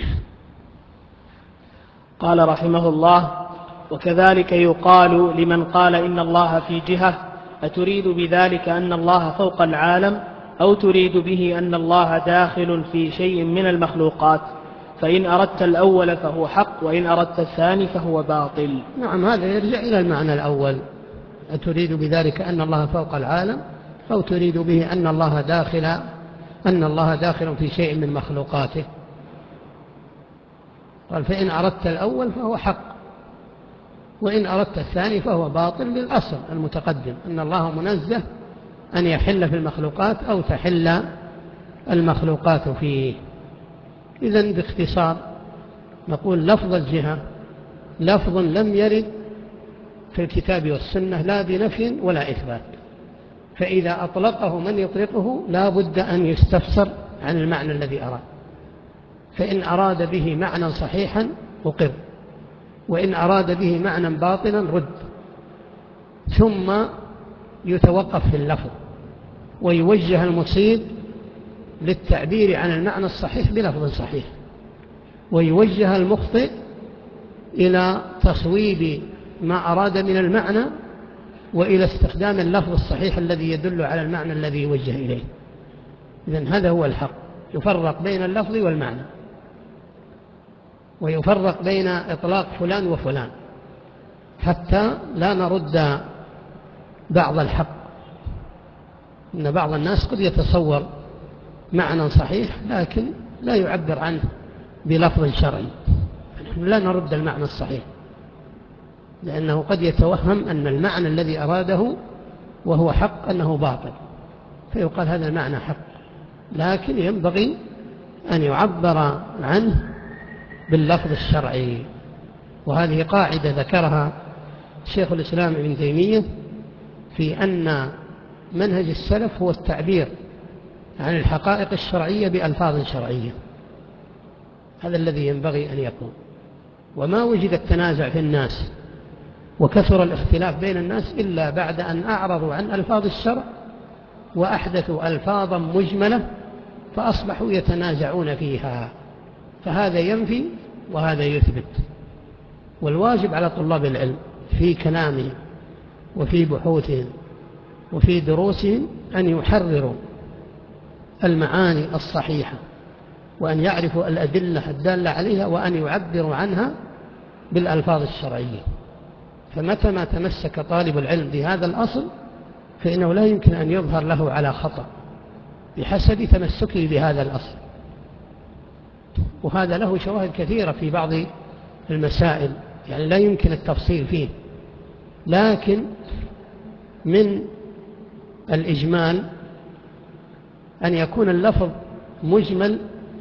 قال رحمه الله: وكذلك يقال لمن قال إن الله في جهة: أتريد بذلك أن الله فوق العالم، أو تريد به أن الله داخل في شيء من المخلوقات؟ فإن أردت الأول فهو حق، وإن أردت الثاني فهو باطل. نعم، هذا يرجع إلى المعنى الأول: أتريد بذلك أن الله فوق العالم، أو تريد به أن الله داخل أن الله داخل في شيء من مخلوقاته. قال: فإن أردت الأول فهو حق، وإن أردت الثاني فهو باطل، للأصل المتقدم أن الله منزه أن يحل في المخلوقات أو تحل المخلوقات فيه. إذن باختصار نقول لفظ الجهة لفظ لم يرد في الكتاب والسنة لا بنفي ولا إثبات، فإذا أطلقه من يطلقه لا بد أن يستفسر عن المعنى الذي أراد، فإن أراد به معنى صحيحا أقر، وإن أراد به معنى باطلا رد، ثم يتوقف في اللفظ ويوجه المصيب للتعبير عن المعنى الصحيح بلفظ صحيح، ويوجه المخطئ إلى تصويب ما أراد من المعنى وإلى استخدام اللفظ الصحيح الذي يدل على المعنى الذي يوجه إليه. إذن هذا هو الحق، يفرق بين اللفظ والمعنى، ويفرق بين إطلاق فلان وفلان حتى لا نرد بعض الحق. إن بعض الناس قد يتصور معنى صحيح لكن لا يعبر عنه بلفظ شرعي، نحن لا نرد المعنى الصحيح، لأنه قد يتوهم أن المعنى الذي أراده وهو حق أنه باطل، فيقال هذا المعنى حق، لكن ينبغي أن يعبر عنه باللفظ الشرعي. وهذه قاعدة ذكرها شيخ الإسلام ابن تيمية في أن منهج السلف هو التعبير عن الحقائق الشرعية بألفاظ شرعية، هذا الذي ينبغي أن يكون. وما وجد التنازع في الناس وكثر الاختلاف بين الناس إلا بعد أن أعرضوا عن ألفاظ الشرع وأحدثوا ألفاظا مجملة فأصبحوا يتنازعون فيها، فهذا ينفي وهذا يثبت. والواجب على طلاب العلم في كلامهم وفي بحوثهم وفي دروسهم أن يحرروا المعاني الصحيحة، وأن يعرفوا الأدلة الدالة عليها، وأن يعبروا عنها بالألفاظ الشرعية. فمتى ما تمسك طالب العلم بهذا الأصل فإنه لا يمكن أن يظهر له على خطأ بحسب تمسكه بهذا الأصل. وهذا له شواهد كثيرة في بعض المسائل، يعني لا يمكن التفصيل فيه، لكن من الإجمال أن يكون اللفظ مجمل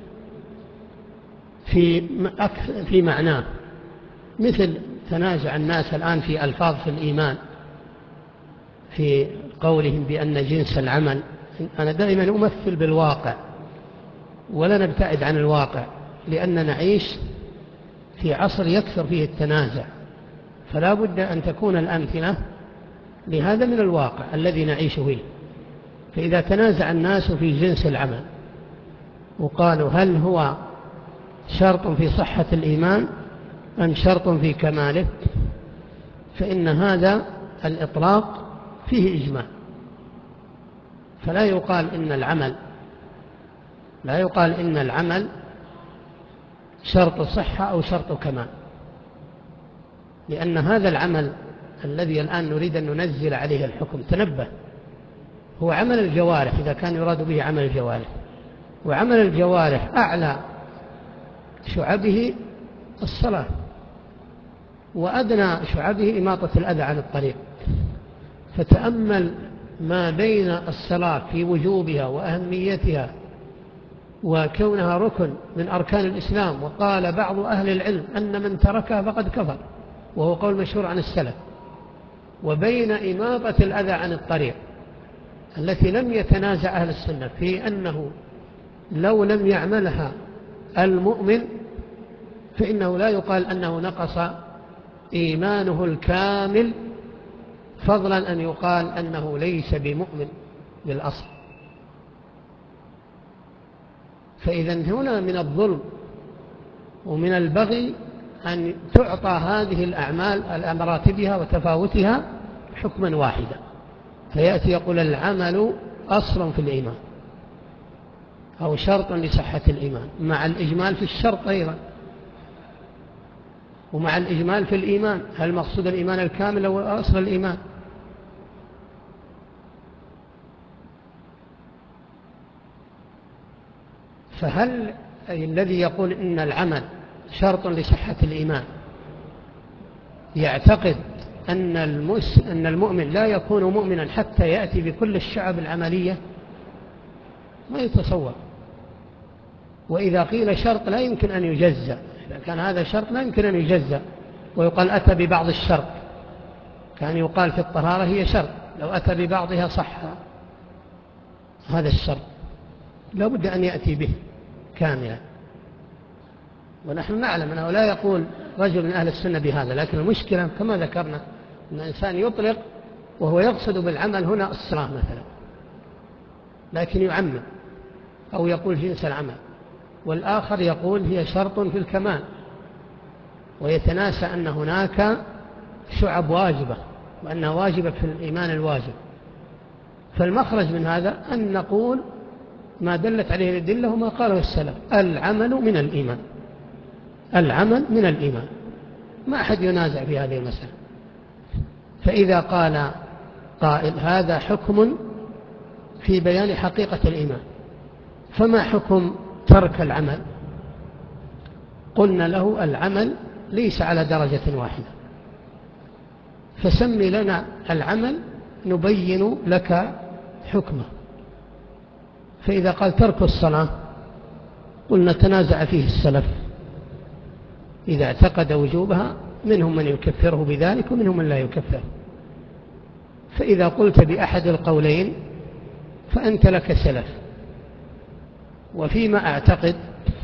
في في معناه، مثل تنازع الناس الآن في ألفاظ في الإيمان في قولهم بأن جنس العمل. أنا دائما أمثل بالواقع ولا نبتعد عن الواقع، لأن نعيش في عصر يكثر فيه التنازع، فلا بد أن تكون الأمثلة لهذا من الواقع الذي نعيش فيه. فإذا تنازع الناس في جنس العمل وقالوا هل هو شرط في صحة الإيمان أم شرط في كماله، فإن هذا الإطلاق فيه إجماع، فلا يقال إن العمل لا يقال إن العمل شرط صحة أو شرط كمال، لأن هذا العمل الذي الآن نريد أن ننزل عليه الحكم، تنبه، هو عمل الجوارح إذا كان يراد به عمل الجوارح، وعمل الجوارح أعلى شعبه الصلاة، وأدنى شعبه إماطة الأذى عن الطريق. فتأمل ما بين الصلاة في وجوبها وأهميتها وكونها ركن من أركان الإسلام، وقال بعض أهل العلم أن من تركها فقد كفر، وهو قول مشهور عن السلف، وبين إماطة الأذى عن الطريق التي لم يتنازع أهل السنة في أنه لو لم يعملها المؤمن فإنه لا يقال أنه نقص إيمانه الكامل، فضلا أن يقال أنه ليس بمؤمن بالأصل. فإذا هنا من الظلم ومن البغي أن تعطى هذه الأعمال على مراتبها وتفاوتها حكما واحدا، فيأتي يقول العمل أصل في الإيمان أو شرط لصحة الإيمان، مع الإجمال في الشرط أيضا، ومع الإجمال في الإيمان، هل مقصود الإيمان الكامل أو أصل الإيمان؟ فهل الذي يقول إن العمل شرط لصحة الإيمان يعتقد أن, المس... أن المؤمن لا يكون مؤمنا حتى يأتي بكل الشعب العملية؟ ما يتصور. وإذا قيل شرط لا يمكن أن يجزأ، إذا كان هذا شرط لا يمكن أن يجزأ ويقال أتى ببعض الشرط، كان يقال في الطهارة هي شرط، لو أتى ببعضها صح هذا الشرط، لا بد أن يأتي به كاملا. ونحن نعلم أنه لا يقول رجل من أهل السنة بهذا، لكن المشكلة كما ذكرنا أن الإنسان يطلق وهو يقصد بالعمل هنا الصلاة مثلا، لكن يعمم، أو يقول جنس العمل، والآخر يقول هي شرط في الكمال، ويتناسى أن هناك شعب واجبة وأنها واجبة في الإيمان الواجب. فالمخرج من هذا أن نقول ما دلت عليه الأدلة وما قاله السلف: العمل من الإيمان، العمل من الإيمان، ما أحد ينازع في هذه المسألة. فإذا قال قائل هذا حكم في بيان حقيقة الإيمان، فما حكم ترك العمل؟ قلنا له: العمل ليس على درجة واحدة، فسمي لنا العمل نبين لك حكمه. فإذا قال ترك الصلاة، قلنا تنازع فيه السلف، إذا اعتقد وجوبها منهم من يكفره بذلك ومنهم من لا يكفره. فإذا قلت بأحد القولين فأنت لك سلف، وفيما أعتقد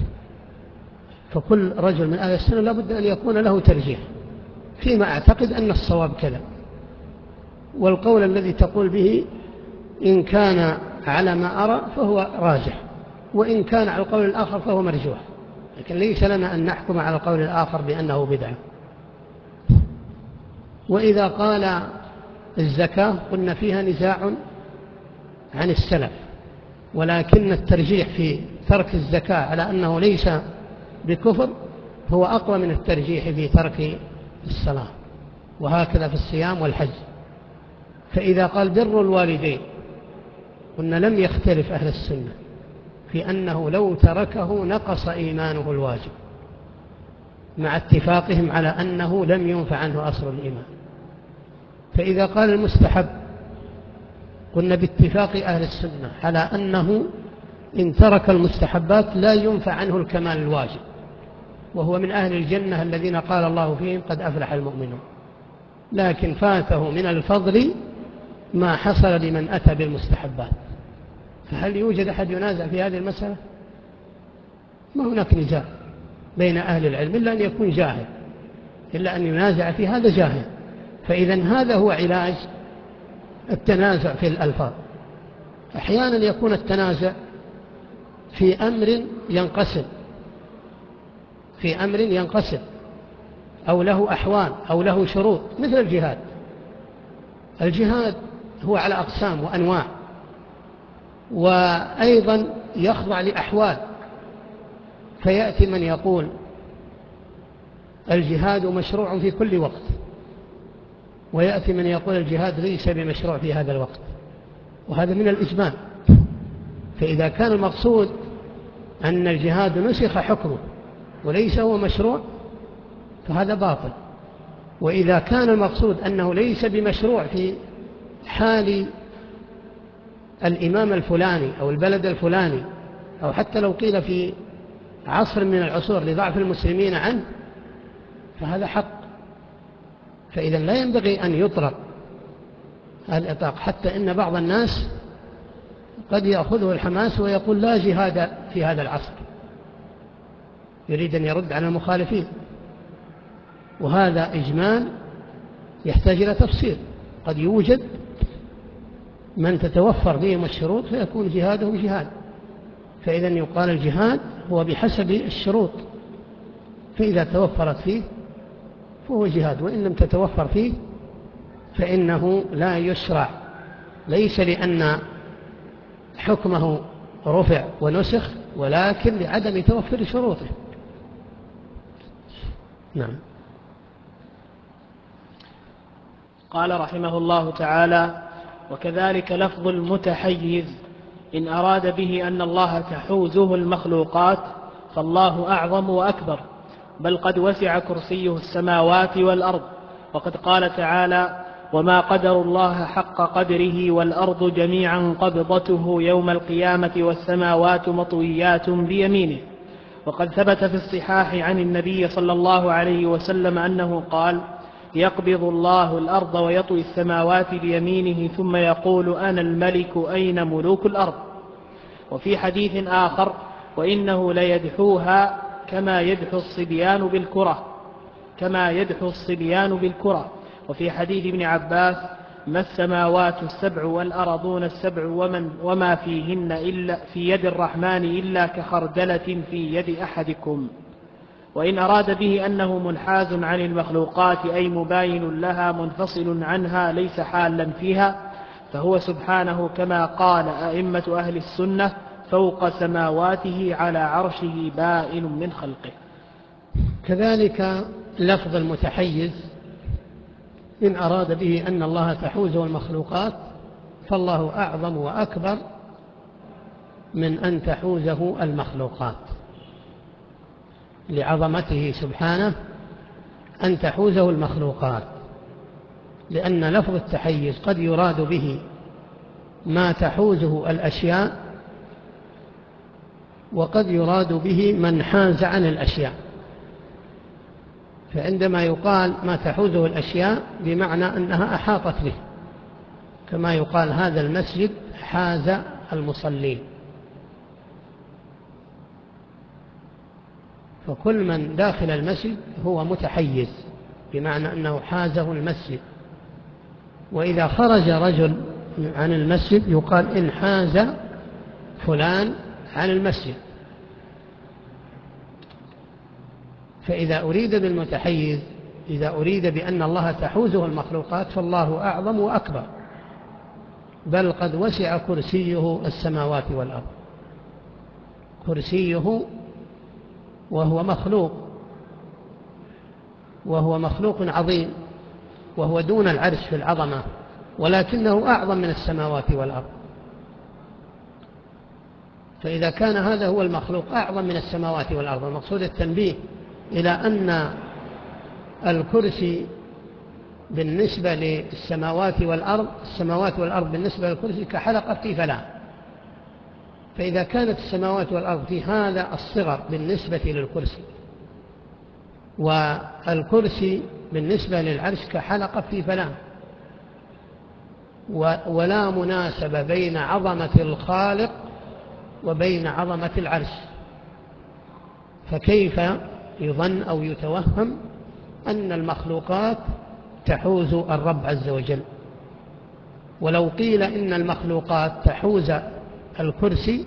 فكل رجل من أهل السنة لابد أن يكون له ترجيح. فيما أعتقد أن الصواب كذا، والقول الذي تقول به إن كان على ما أرى فهو راجح، وإن كان على القول الآخر فهو مرجوح، لكن ليس لنا أن نحكم على القول الآخر بأنه بدعة. وإذا قال الزكاة قلنا فيها نزاع عن السلف، ولكن الترجيح في ترك الزكاة على أنه ليس بكفر هو أقوى من الترجيح في ترك الصلاة، وهكذا في الصيام والحج. فإذا قال بر الوالدين قلنا لم يختلف أهل السنة في أنه لو تركه نقص إيمانه الواجب، مع اتفاقهم على أنه لم ينفع عنه أصل الإيمان. فإذا قال المستحب قلنا باتفاق أهل السنة على أنه إن ترك المستحبات لا ينفع عنه الكمال الواجب، وهو من أهل الجنة الذين قال الله فيهم قد أفلح المؤمنون، لكن فاته من الفضل ما حصل لمن أتى بالمستحبات. فهل يوجد أحد ينازع في هذه المسألة؟ ما هناك نزاع بين أهل العلم إلا أن يكون جاهل، إلا أن ينازع في هذا جاهل. فإذا هذا هو علاج التنازع في الألفاظ. أحيانا يكون التنازع في أمر ينقسم في أمر ينقسم أو له أحوال أو له شروط، مثل الجهاد. الجهاد هو على أقسام وأنواع، وأيضا يخضع لأحوال، فيأتي من يقول الجهاد مشروع في كل وقت، ويأتي من يقول الجهاد ليس بمشروع في هذا الوقت، وهذا من الإجمال. فإذا كان المقصود أن الجهاد نسخ حكمه وليس هو مشروع فهذا باطل. وإذا كان المقصود أنه ليس بمشروع في حال الإمام الفلاني أو البلد الفلاني، أو حتى لو قيل في عصر من العصور لضعف المسلمين عنه، فهذا حق. فإذا لا ينبغي أن يطلق الإطلاق، حتى إن بعض الناس قد يأخذه الحماس ويقول لا جهاد في هذا العصر، يريد أن يرد على المخالفين، وهذا إجمال يحتاج إلى تفصيل. قد يوجد من تتوفر فيهم الشروط فيكون جهاده جهاد، فإذا يقال الجهاد هو بحسب الشروط، فإذا توفرت فيه فهو جهاد، وإن لم تتوفر فيه فإنه لا يشرع، ليس لأن حكمه رفع ونسخ، ولكن لعدم توفر شروطه. نعم. قال رحمه الله تعالى: وكذلك لفظ المتحيز إن أراد به أن الله تحوزه المخلوقات فالله أعظم وأكبر، بل قد وسع كرسيه السماوات والأرض، وقد قال تعالى: وما قدر الله حق قدره والأرض جميعا قبضته يوم القيامة والسماوات مطويات بيمينه. وقد ثبت في الصحاح عن النبي صلى الله عليه وسلم أنه قال: يقبض الله الأرض ويطوي السماوات بيمينه ثم يقول أنا الملك أين ملوك الأرض. وفي حديث آخر: وإنه ليدحوها كما يدحو الصبيان بالكرة كما يدحو الصبيان بالكرة. وفي حديث ابن عباس: ما السماوات السبع والأرضون السبع ومن وما فيهن إلا في يد الرحمن إلا كخردلة في يد أحدكم. وإن أراد به أنه منحاز عن المخلوقات أي مباين لها منفصل عنها ليس حالا فيها، فهو سبحانه كما قال أئمة أهل السنة فوق سماواته على عرشه بائن من خلقه. كذلك لفظ المتحيز إن أراد به أن الله تحوزه المخلوقات فالله أعظم وأكبر من أن تحوزه المخلوقات، لعظمته سبحانه أن تحوزه المخلوقات، لأن لفظ التحيز قد يراد به ما تحوزه الأشياء، وقد يراد به من حاز عن الأشياء. فعندما يقال ما تحوزه الأشياء بمعنى أنها أحاطت به، كما يقال هذا المسجد حاز المصلين، فكل من داخل المسجد هو متحيز بمعنى أنه حازه المسجد. وإذا خرج رجل عن المسجد يقال إن حاز فلان عن المسجد. فإذا أريد بالمتحيز إذا أريد بأن الله تحوزه المخلوقات فالله أعظم وأكبر، بل قد وسع كرسيه السماوات والأرض، كرسيه وهو مخلوق وهو مخلوق عظيم، وهو دون العرش في العظمة، ولكنه أعظم من السماوات والأرض. فإذا كان هذا هو المخلوق أعظم من السماوات والأرض، المقصود التنبيه إلى أن الكرسي بالنسبة للسماوات والأرض السماوات والأرض بالنسبة للكرسي كحلقة في فلاة. فإذا كانت السماوات والأرض في هذا الصغر بالنسبة للكرسي، والكرسي بالنسبة للعرش كحلقة في فلاة، ولا مناسبة بين عظمة الخالق وبين عظمة العرش، فكيف يظن أو يتوهم أن المخلوقات تحوز الرب عز وجل؟ ولو قيل إن المخلوقات تحوز الكرسي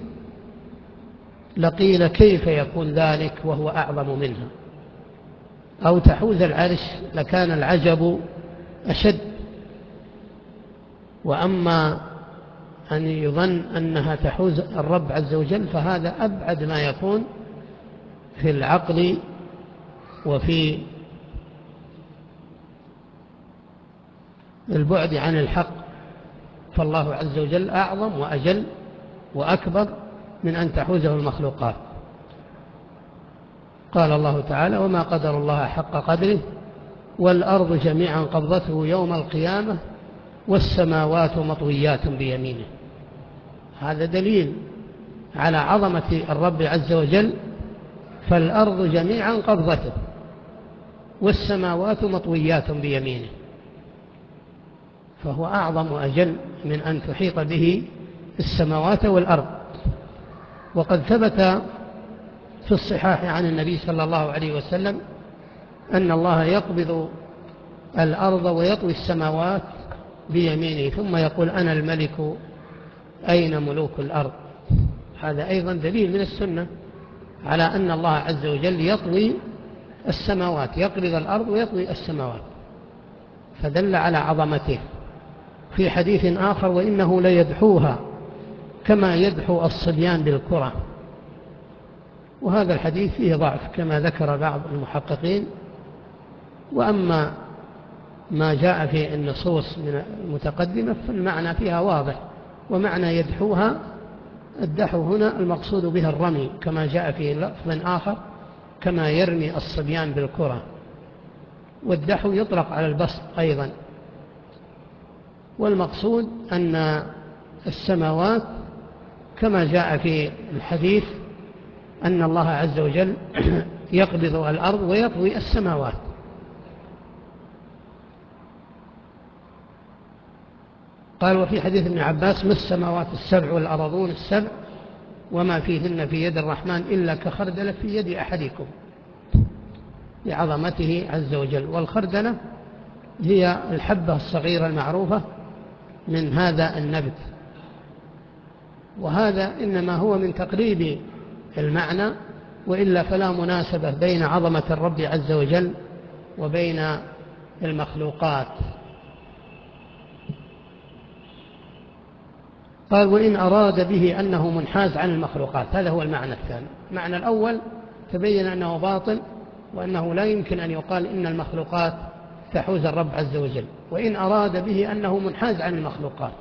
لقيل كيف يكون ذلك وهو أعظم منها، أو تحوز العرش لكان العجب أشد. وأما أن يظن أنها تحوز الرب عز وجل فهذا أبعد ما يكون في العقل وفي البعد عن الحق، فالله عز وجل أعظم وأجل وأكبر من أن تحوزه المخلوقات. قال الله تعالى وما قدر الله حق قدره والأرض جميعا قبضته يوم القيامة والسماوات مطويات بيمينه. هذا دليل على عظمة الرب عز وجل، فالأرض جميعا قبضته والسماوات مطويات بيمينه، فهو أعظم وأجل من أن تحيط به السماوات والأرض. وقد ثبت في الصحاح عن النبي صلى الله عليه وسلم أن الله يقبض الأرض ويطوي السماوات بيمينه ثم يقول أنا الملك أين ملوك الأرض. هذا أيضا دليل من السنة على أن الله عز وجل يطوي السماوات، يقبض الأرض ويطوي السماوات، فدل على عظمته. في حديث آخر وإنه ليدحوها كما يدحو الصبيان بالكرة، وهذا الحديث فيه ضعف كما ذكر بعض المحققين. وأما ما جاء في النصوص من المتقدمة فالمعنى فيها واضح، ومعنى يدحوها الدحو هنا المقصود بها الرمي كما جاء في لفظ آخر كما يرمي الصبيان بالكرة، والدحو يطلق على البسط أيضا. والمقصود أن السماوات كما جاء في الحديث أن الله عز وجل يقبض الأرض ويطوي السماوات. قال وفي حديث ابن عباس ما السماوات السبع والأرضون السبع وما فيهن في يد الرحمن إلا كخردلة في يد أحدكم، لعظمته عز وجل. والخردلة هي الحبة الصغيرة المعروفة من هذا النبت، وهذا إنما هو من تقريب المعنى وإلا فلا مناسبة بين عظمة الرب عز وجل وبين المخلوقات. قال وإن أراد به أنه منحاز عن المخلوقات، هذا هو المعنى الثاني. المعنى الأول تبين أنه باطل، وأنه لا يمكن أن يقال إن المخلوقات تحوز الرب عز وجل. وإن أراد به أنه منحاز عن المخلوقات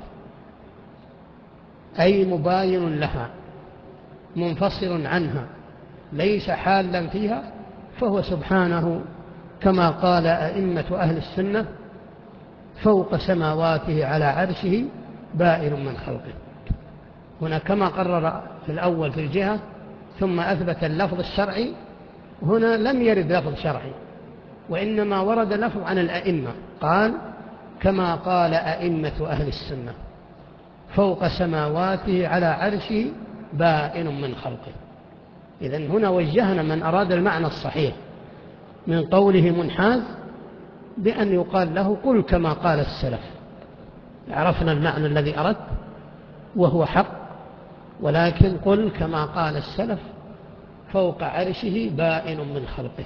أي مباين لها منفصل عنها ليس حالا فيها، فهو سبحانه كما قال أئمة أهل السنة فوق سماواته على عرشه بائن من خلقه. هنا كما قرر في الأول في الجهة ثم أثبت اللفظ الشرعي، هنا لم يرد لفظ شرعي وإنما ورد لفظ عن الأئمة، قال كما قال أئمة أهل السنة فوق سماواته على عرشه بائن من خلقه. إذن هنا وجهنا من أراد المعنى الصحيح من قوله منحاز بأن يقال له قل كما قال السلف. عرفنا المعنى الذي أردت وهو حق، ولكن قل كما قال السلف فوق عرشه بائن من خلقه.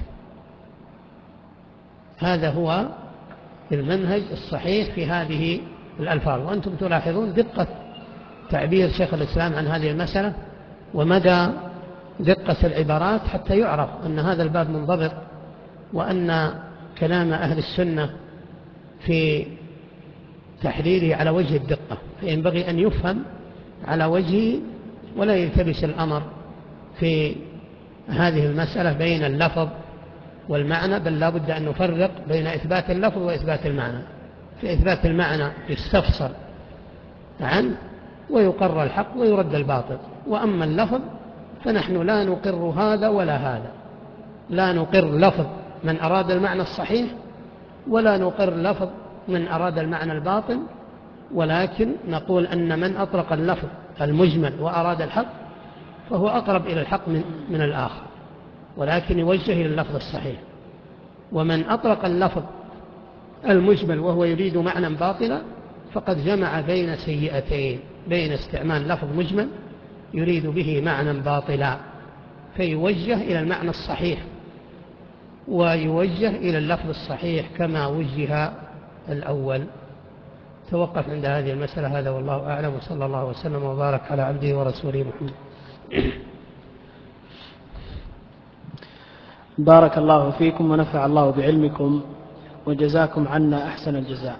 هذا هو المنهج الصحيح في هذه الألفاظ. وأنتم تلاحظون دقة تعبير شيخ الإسلام عن هذه المسألة ومدى دقة العبارات حتى يعرف أن هذا الباب منضبط، وأن كلام أهل السنة في تحريره على وجه الدقة، فينبغي أن يفهم على وجهه ولا يلتبس الأمر في هذه المسألة بين اللفظ والمعنى، بل لا بد أن نفرق بين إثبات اللفظ وإثبات المعنى. في إثبات المعنى يستفسر عنه ويقر الحق ويرد الباطل، وأما اللفظ فنحن لا نقر هذا ولا هذا، لا نقر لفظ من أراد المعنى الصحيح ولا نقر لفظ من أراد المعنى الباطل، ولكن نقول أن من أطلق اللفظ المجمل وأراد الحق فهو أقرب إلى الحق من, من الآخر، ولكن يوجه إلى اللفظ الصحيح. ومن أطلق اللفظ المجمل وهو يريد معنى باطلا فقد جمع بين سيئتين، بين استعمال لفظ مجمل يريد به معنى باطلا فيوجه إلى المعنى الصحيح ويوجه إلى اللفظ الصحيح كما وجه الأول. توقف عند هذه المسألة. هذا والله أعلم، وصلى الله وسلم وبارك على عبده ورسوله محمد. بارك الله فيكم ونفع الله بعلمكم وجزاكم عنا أحسن الجزاء.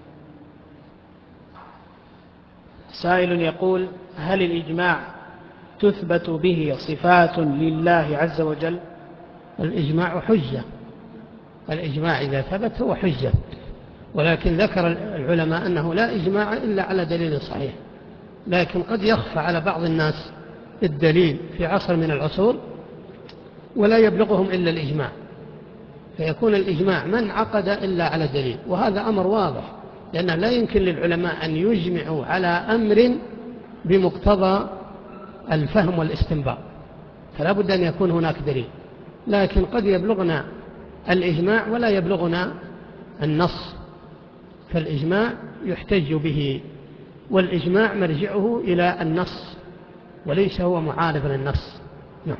سائل يقول: هل الإجماع تثبت به صفات لله عز وجل؟ الإجماع حجة، الإجماع إذا ثبت هو حجة، ولكن ذكر العلماء أنه لا إجماع إلا على دليل صحيح، لكن قد يخفى على بعض الناس الدليل في عصر من العصور ولا يبلغهم إلا الإجماع، فيكون الإجماع ما انعقد إلا على دليل، وهذا أمر واضح، لأنه لا يمكن للعلماء أن يجمعوا على أمر بمقتضى الفهم والاستنباط، فلا بد أن يكون هناك دليل. لكن قد يبلغنا الإجماع ولا يبلغنا النص، فالإجماع يحتج به، والإجماع مرجعه إلى النص وليس هو معارض للنص. نعم.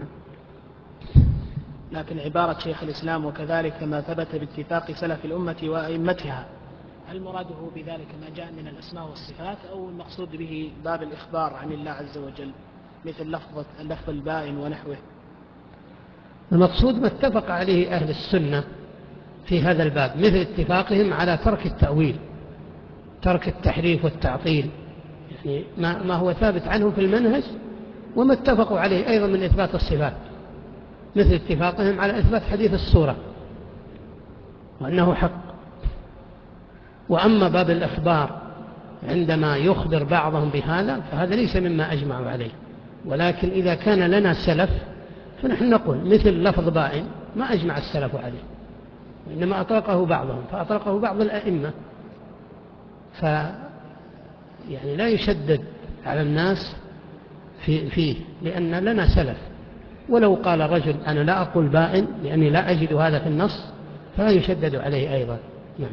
لكن عبارة شيخ الإسلام وكذلك ما ثبت باتفاق سلف الأمة وأئمتها، هل مراده بذلك ما جاء من الأسماء والصفات أو المقصود به باب الإخبار عن الله عز وجل مثل لفظة اللفظ البائن ونحوه؟ المقصود ما اتفق عليه أهل السنة في هذا الباب، مثل اتفاقهم على ترك التأويل، ترك التحريف والتعطيل، يعني ما, ما هو ثابت عنه في المنهج، وما اتفقوا عليه أيضا من إثبات الصفات، مثل اتفاقهم على إثبات حديث السورة وأنه حق. وأما باب الإخبار عندما يخبر بعضهم بهذا فهذا ليس مما أجمعوا عليه، ولكن إذا كان لنا سلف فنحن نقول مثل لفظ بائن ما أجمع السلف عليه، وإنما أطلقه بعضهم، فأطلقه بعض الأئمة، ف يعني لا يشدد على الناس في فيه، لأن لنا سلف. ولو قال رجل أنا لا أقول بائن لأني لا أجد هذا في النص فلا يشدد عليه أيضا. نعم.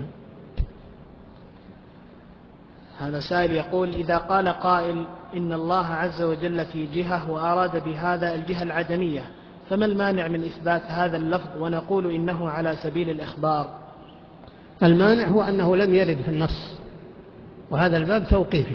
هذا سائل يقول: إذا قال قائل إن الله عز وجل في جهة وأراد بهذا الجهة العدمية، فما المانع من إثبات هذا اللفظ ونقول إنه على سبيل الإخبار؟ المانع هو أنه لم يرد في النص، وهذا الباب توقيفي،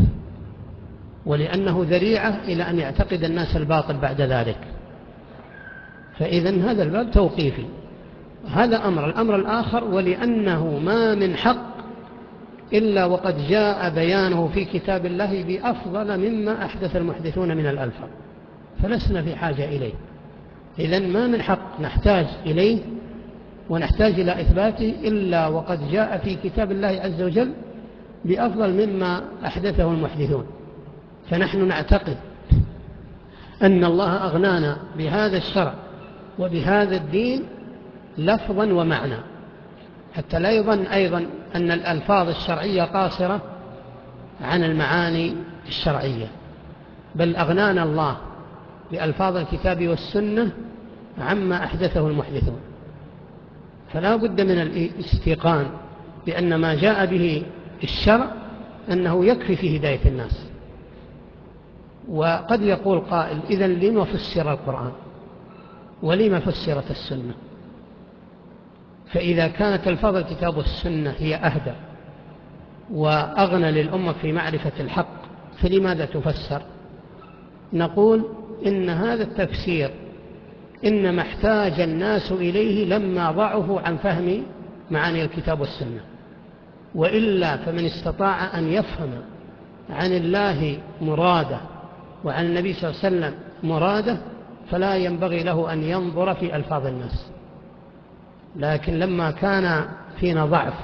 ولأنه ذريعة إلى أن يعتقد الناس الباطل بعد ذلك، فإذن هذا الباب توقيفي. هذا أمر. الأمر الآخر، ولأنه ما من حق إلا وقد جاء بيانه في كتاب الله بأفضل مما أحدث المحدثون من الألفاظ، فلسنا في حاجة إليه. إذن ما من حق نحتاج إليه ونحتاج إلى إثباته إلا وقد جاء في كتاب الله عز وجل بأفضل مما أحدثه المحدثون. فنحن نعتقد أن الله أغنانا بهذا الشرع وبهذا الدين لفظا ومعنى، حتى لا يظن أيضا أن الألفاظ الشرعية قاصرة عن المعاني الشرعية، بل أغنانا الله بألفاظ الكتاب والسنة عما أحدثه المحدثون. فلا بد من الاستيقان بأن ما جاء به الشرع أنه يكفي في هداية الناس. وقد يقول قائل: إذن لما فسر القرآن ولما فسرت السنة؟ فإذا كانت ألفاظ الكتاب والسنة هي أهدى وأغنى للأمة في معرفة الحق، فلماذا تفسر؟ نقول إن هذا التفسير إنما احتاج الناس إليه لما ضعفوا عن فهم معاني الكتاب والسنة، وإلا فمن استطاع أن يفهم عن الله مراده وعن النبي صلى الله عليه وسلم مراده فلا ينبغي له أن ينظر في ألفاظ الناس. لكن لما كان فينا ضعف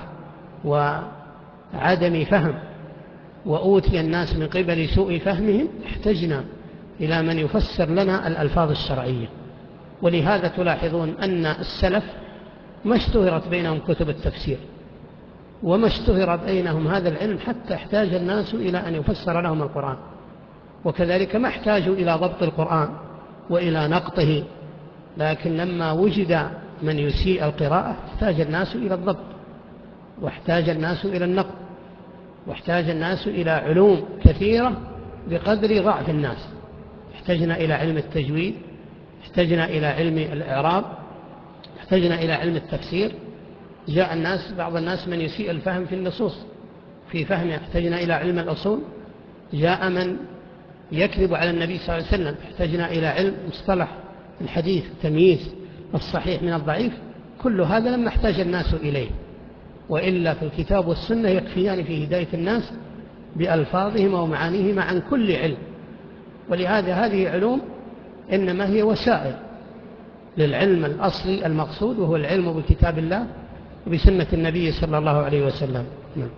وعدم فهم وأوتي الناس من قبل سوء فهمهم، احتجنا إلى من يفسر لنا الألفاظ الشرعية. ولهذا تلاحظون أن السلف ما اشتهرت بينهم كتب التفسير وما اشتهر بينهم هذا العلم حتى احتاج الناس إلى أن يفسر لهم القرآن، وكذلك ما احتاجوا إلى ضبط القرآن وإلى نقطه. لكن لما وجد من يسيء القراءة احتاج الناس إلى الضبط، واحتاج الناس إلى النقد، واحتاج الناس إلى علوم كثيرة بقدر ضعف الناس. احتجنا إلى علم التجويد، احتجنا إلى علم الإعراب، احتجنا إلى علم التفسير. جاء الناس بعض الناس من يسيء الفهم في النصوص في فهمه، احتجنا إلى علم الأصول. جاء من يكذب على النبي صلى الله عليه وسلم، احتجنا إلى علم مصطلح الحديث، تمييز الصحيح من الضعيف. كل هذا لما احتاج الناس إليه، وإلا في الكتاب والسنة يكفيان في هداية الناس بألفاظهما ومعانيهما عن كل علم. ولهذا هذه علوم إنما هي وسائل للعلم الأصلي المقصود، وهو العلم بكتاب الله وبسنة النبي صلى الله عليه وسلم. نعم.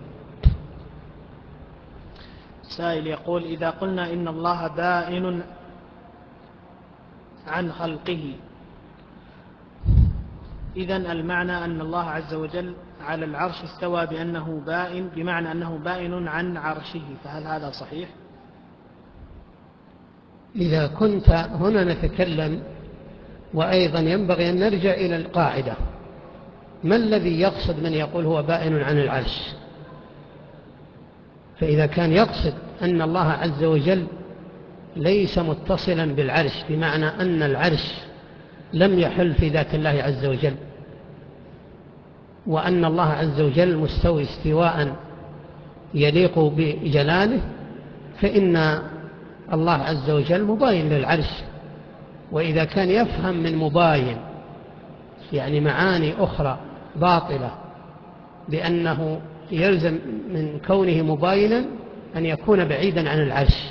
سائل يقول: إذا قلنا إن الله بائن عن خلقه، إذن المعنى أن الله عز وجل على العرش استوى بأنه بائن، بمعنى أنه بائن عن عرشه، فهل هذا صحيح؟ إذا كنت هنا نتكلم، وأيضا ينبغي أن نرجع إلى القاعدة: ما الذي يقصد من يقول هو بائن عن العرش؟ فإذا كان يقصد أن الله عز وجل ليس متصلا بالعرش، بمعنى أن العرش لم يحل في ذات الله عز وجل، وأن الله عز وجل مستوي استواء يليق بجلاله، فإن الله عز وجل مباين للعرش. وإذا كان يفهم من مباين يعني معاني أخرى باطلة بأنه يلزم من كونه مباينا أن يكون بعيدا عن العرش،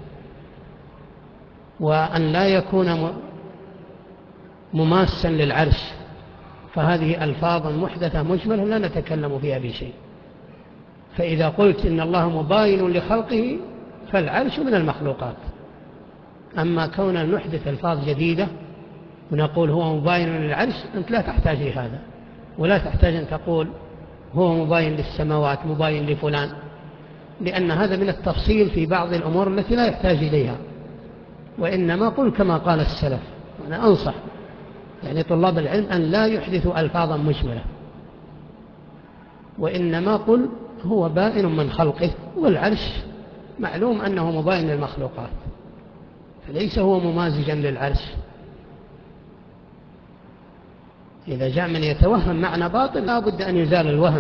وأن لا يكون مماسا للعرش، فهذه ألفاظ محدثة مجملة لا نتكلم فيها بشيء. فإذا قلت إن الله مباين لخلقه فالعرش من المخلوقات. أما كون نحدث ألفاظ جديدة ونقول هو مباين للعرش، أنت لا تحتاج لهذا، ولا تحتاج أن تقول هو مباين للسماوات، مباين لفلان، لأن هذا من التفصيل في بعض الأمور التي لا يحتاج إليها. وإنما قل كما قال السلف. أنا أنصح يعني طلاب العلم أن لا يحدثوا ألفاظا مجملة، وإنما قل هو بائن من خلقه، والعرش معلوم أنه مباين للمخلوقات، فليس هو ممازجا للعرش. إذا جاء من يتوهم معنى باطل لا بد أن يزال الوهم.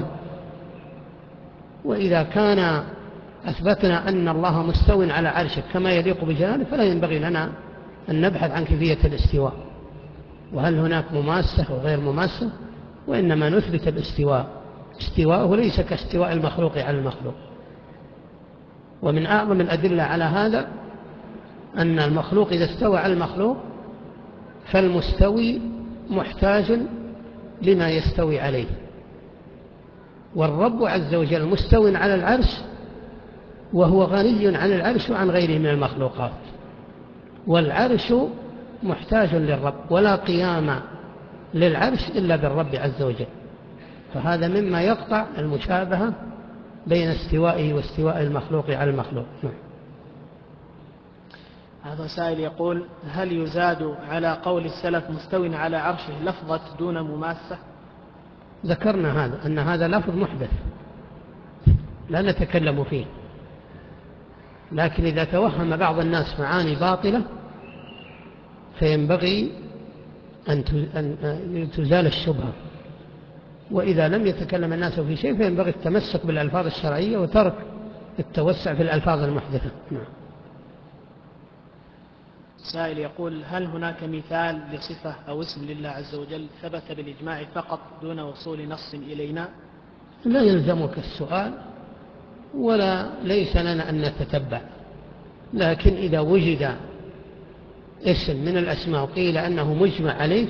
وإذا كان أثبتنا أن الله مستو على عرشه كما يليق بجلاله فلا ينبغي لنا أن نبحث عن كيفية الاستواء وهل هناك مماسة وغير مماسة، وإنما نثبت الاستواء. استواءه ليس كاستواء المخلوق على المخلوق. ومن أعظم الأدلة على هذا أن المخلوق إذا استوى على المخلوق فالمستوي محتاج لما يستوي عليه، والرب عز وجل مستو على العرش وهو غني عن العرش وعن غيره من المخلوقات، والعرش محتاج للرب ولا قيام للعرش إلا بالرب عز وجل. فهذا مما يقطع المشابهة بين استوائه واستواء المخلوق على المخلوق. هذا سائل يقول: هل يزاد على قول السلف مستو على عرشه لفظة دون مماسة؟ ذكرنا هذا أن هذا لفظ محدث لا نتكلم فيه، لكن إذا توهم بعض الناس معاني باطلة فينبغي أن تزال الشبهة، وإذا لم يتكلم الناس في شيء فينبغي التمسك بالألفاظ الشرعية وترك التوسع في الألفاظ المحدثة. نعم. سائل يقول: هل هناك مثال لصفة أو اسم لله عز وجل ثبت بالإجماع فقط دون وصول نص إلينا؟ لا يلزمك السؤال ولا ليس لنا أن نتتبع، لكن إذا وجد اسم من الأسماء وقيل أنه مجمع عليه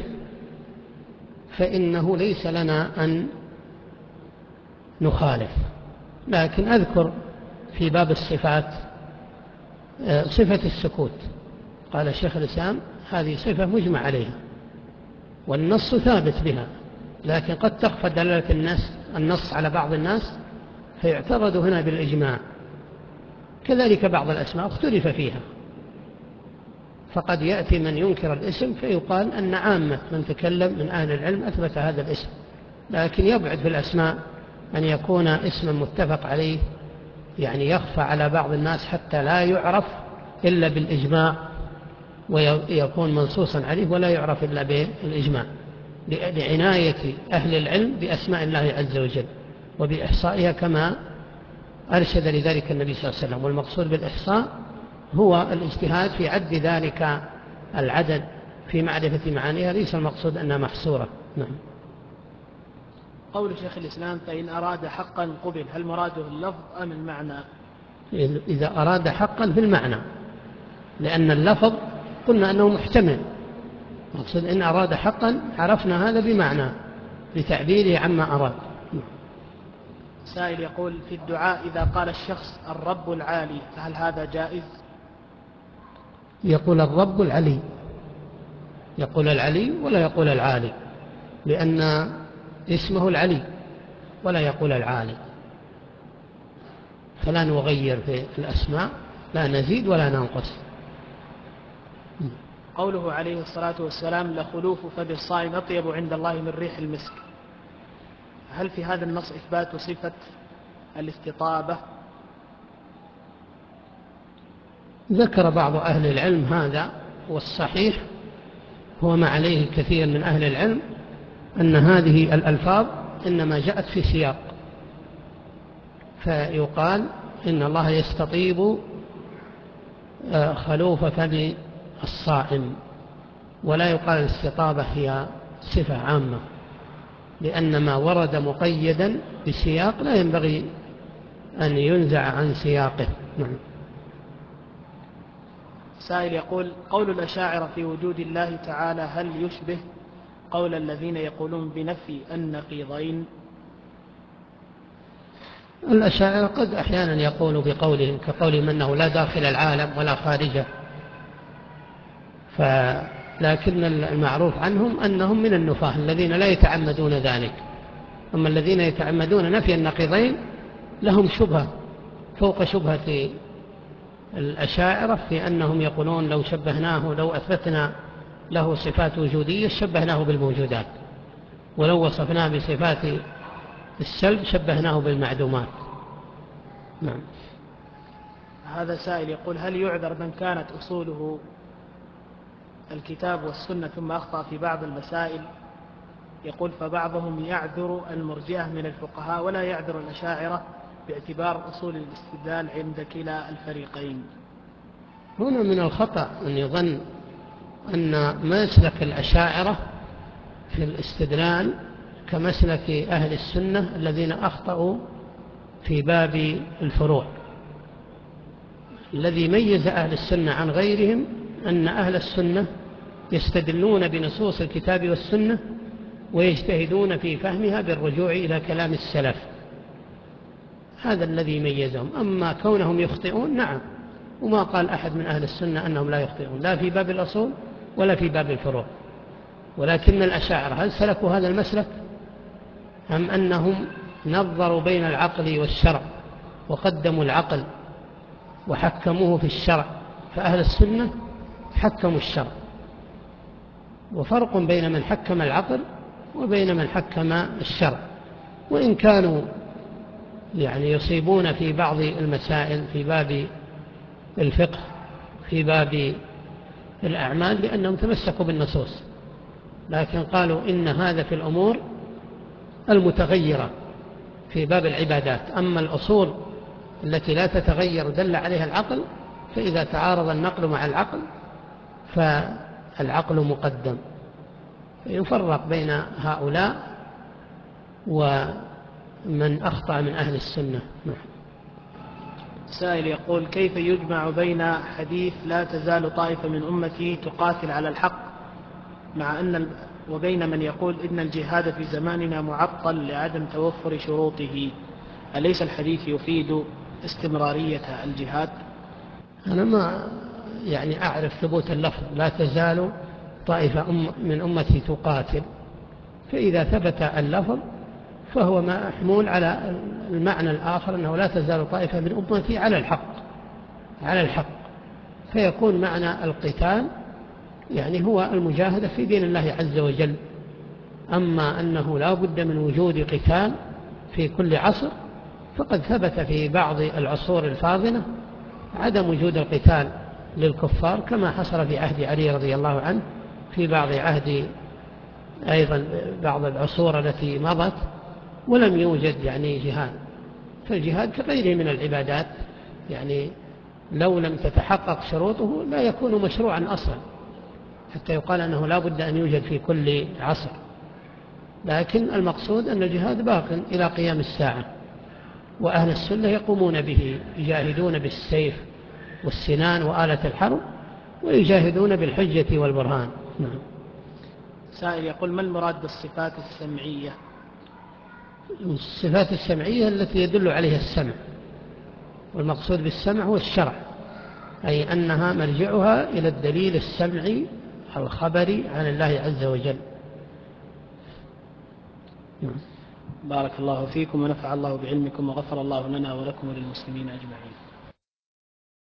فإنه ليس لنا أن نخالف. لكن أذكر في باب الصفات صفة السكوت، قال الشيخ الإسلام هذه صفة مجمع عليها والنص ثابت بها، لكن قد تخفى دلالة الناس النص على بعض الناس فيعترض هنا بالإجماع. كذلك بعض الأسماء اختلف فيها، فقد يأتي من ينكر الاسم فيقال أن عامة من تكلم من أهل العلم أثبت هذا الاسم، لكن يبعد في الأسماء أن يكون اسما متفق عليه، يعني يخفى على بعض الناس حتى لا يعرف إلا بالإجماع ويكون منصوصا عليه ولا يعرف إلا بالإجماع، لعناية أهل العلم بأسماء الله عز وجل وبإحصائها كما أرشد لذلك النبي صلى الله عليه وسلم. والمقصود بالإحصاء هو الاجتهاد في عد ذلك العدد في معرفة معانيها، ليس المقصود أنها محصورة. نعم. قول شيخ الإسلام: فإن أراد حقا قبل، هل مراده اللفظ أم المعنى؟ إذا أراد حقا في المعنى، لأن اللفظ قلنا أنه محتمل، مقصود إن أراد حقا عرفنا هذا بمعنى لتعبيره عما أراد. سائل يقول: في الدعاء إذا قال الشخص الرب العالي فهل هذا جائز؟ يقول الرب العلي، يقول العلي ولا يقول العالي، لأن اسمه العلي، ولا يقول العالي، فلا نغير في الأسماء، لا نزيد ولا ننقص. قوله عليه الصلاة والسلام: لخلوف فم الصائم أطيب عند الله من ريح المسك، هل في هذا النص إثبات صفة الاستطابة؟ ذكر بعض أهل العلم هذا، والصحيح هو ما عليه كثير من أهل العلم أن هذه الألفاظ إنما جاءت في سياق، فيقال إن الله يستطيب خلوف فم الصائم، ولا يقال الاستطابة هي صفة عامة، لأن ما ورد مقيدا بسياق لا ينبغي أن ينزع عن سياقه. نعم. سائل يقول: قول الأشاعرة في وجود الله تعالى هل يشبه قول الذين يقولون بنفي النقيضين؟ الأشاعرة قد أحيانا يقول بقولهم كقولهم أنه لا داخل العالم ولا خارجه، لكن المعروف عنهم أنهم من النفاة الذين لا يتعمدون ذلك. أما الذين يتعمدون نفي النقيضين لهم شبهة فوق شبهة الأشاعرة في أنهم يقولون لو شبهناه لو أثبتنا له صفات وجودية شبهناه بالموجودات، ولو وصفناه بصفات السلب شبهناه بالمعدومات. نعم. هذا سائل يقول: هل يعذر من كانت أصوله الكتاب والسنة ثم أخطأ في بعض المسائل؟ يقول فبعضهم يعذر المرجئة من الفقهاء ولا يعذر الأشاعرة باعتبار أصول الاستدلال عند كلا الفريقين. هنا من الخطأ أن يظن أن مسلك الأشاعرة في الاستدلال كمسلك أهل السنة الذين أخطأوا في باب الفروع. الذي ميز أهل السنة عن غيرهم أن أهل السنة يستدلون بنصوص الكتاب والسنة ويجتهدون في فهمها بالرجوع إلى كلام السلف. هذا الذي ميزهم. أما كونهم يخطئون نعم، وما قال أحد من أهل السنة أنهم لا يخطئون لا في باب الأصول ولا في باب الفروع. ولكن الأشاعرة هل سلكوا هذا المسلك أم أنهم نظروا بين العقل والشرع وقدموا العقل وحكموه في الشرع؟ فأهل السنة حكموا الشرع، وفرق بين من حكم العقل وبين من حكم الشرع. وإن كانوا يعني يصيبون في بعض المسائل في باب الفقه في باب الأعمال لأنهم تمسكوا بالنصوص، لكن قالوا إن هذا في الأمور المتغيرة في باب العبادات. أما الأصول التي لا تتغير دل عليها العقل، فإذا تعارض النقل مع العقل فالعقل مقدم. يفرق بين هؤلاء ومن أخطأ من أهل السنة. سائل يقول كيف يجمع بين حديث لا تزال طائفة من أمتي تقاتل على الحق مع أن وبين من يقول إن الجهاد في زماننا معطل لعدم توفر شروطه؟ أليس الحديث يفيد استمرارية الجهاد؟ أنا ما يعني أعرف ثبوت اللفظ لا تزال طائفة من أمتي تقاتل، فإذا ثبت اللفظ فهو محمول على المعنى الآخر أنه لا تزال طائفة من أمتي على الحق على الحق فيكون معنى القتال يعني هو المجاهدة في دين الله عز وجل. أما أنه لا بد من وجود قتال في كل عصر فقد ثبت في بعض العصور الفاضلة عدم وجود القتال للكفار، كما حصل في عهد علي رضي الله عنه، في بعض عهد أيضا بعض العصور التي مضت ولم يوجد يعني جهاد. فالجهاد كغيره من العبادات يعني لو لم تتحقق شروطه لا يكون مشروعا أصلا حتى يقال أنه لا بد أن يوجد في كل عصر. لكن المقصود أن الجهاد باق إلى قيام الساعة، وأهل السنة يقومون به، يجاهدون بالسيف والسنان وآلة الحرب ويجاهدون بالحجة والبرهان. نعم. سائل يقول ما المراد بالصفات السمعية؟ الصفات السمعية التي يدل عليها السمع، والمقصود بالسمع هو الشرع، أي أنها مرجعها إلى الدليل السمعي الخبري عن الله عز وجل. بارك الله فيكم ونفع الله بعلمكم وغفر الله لنا ولكم وللمسلمين أجمعين.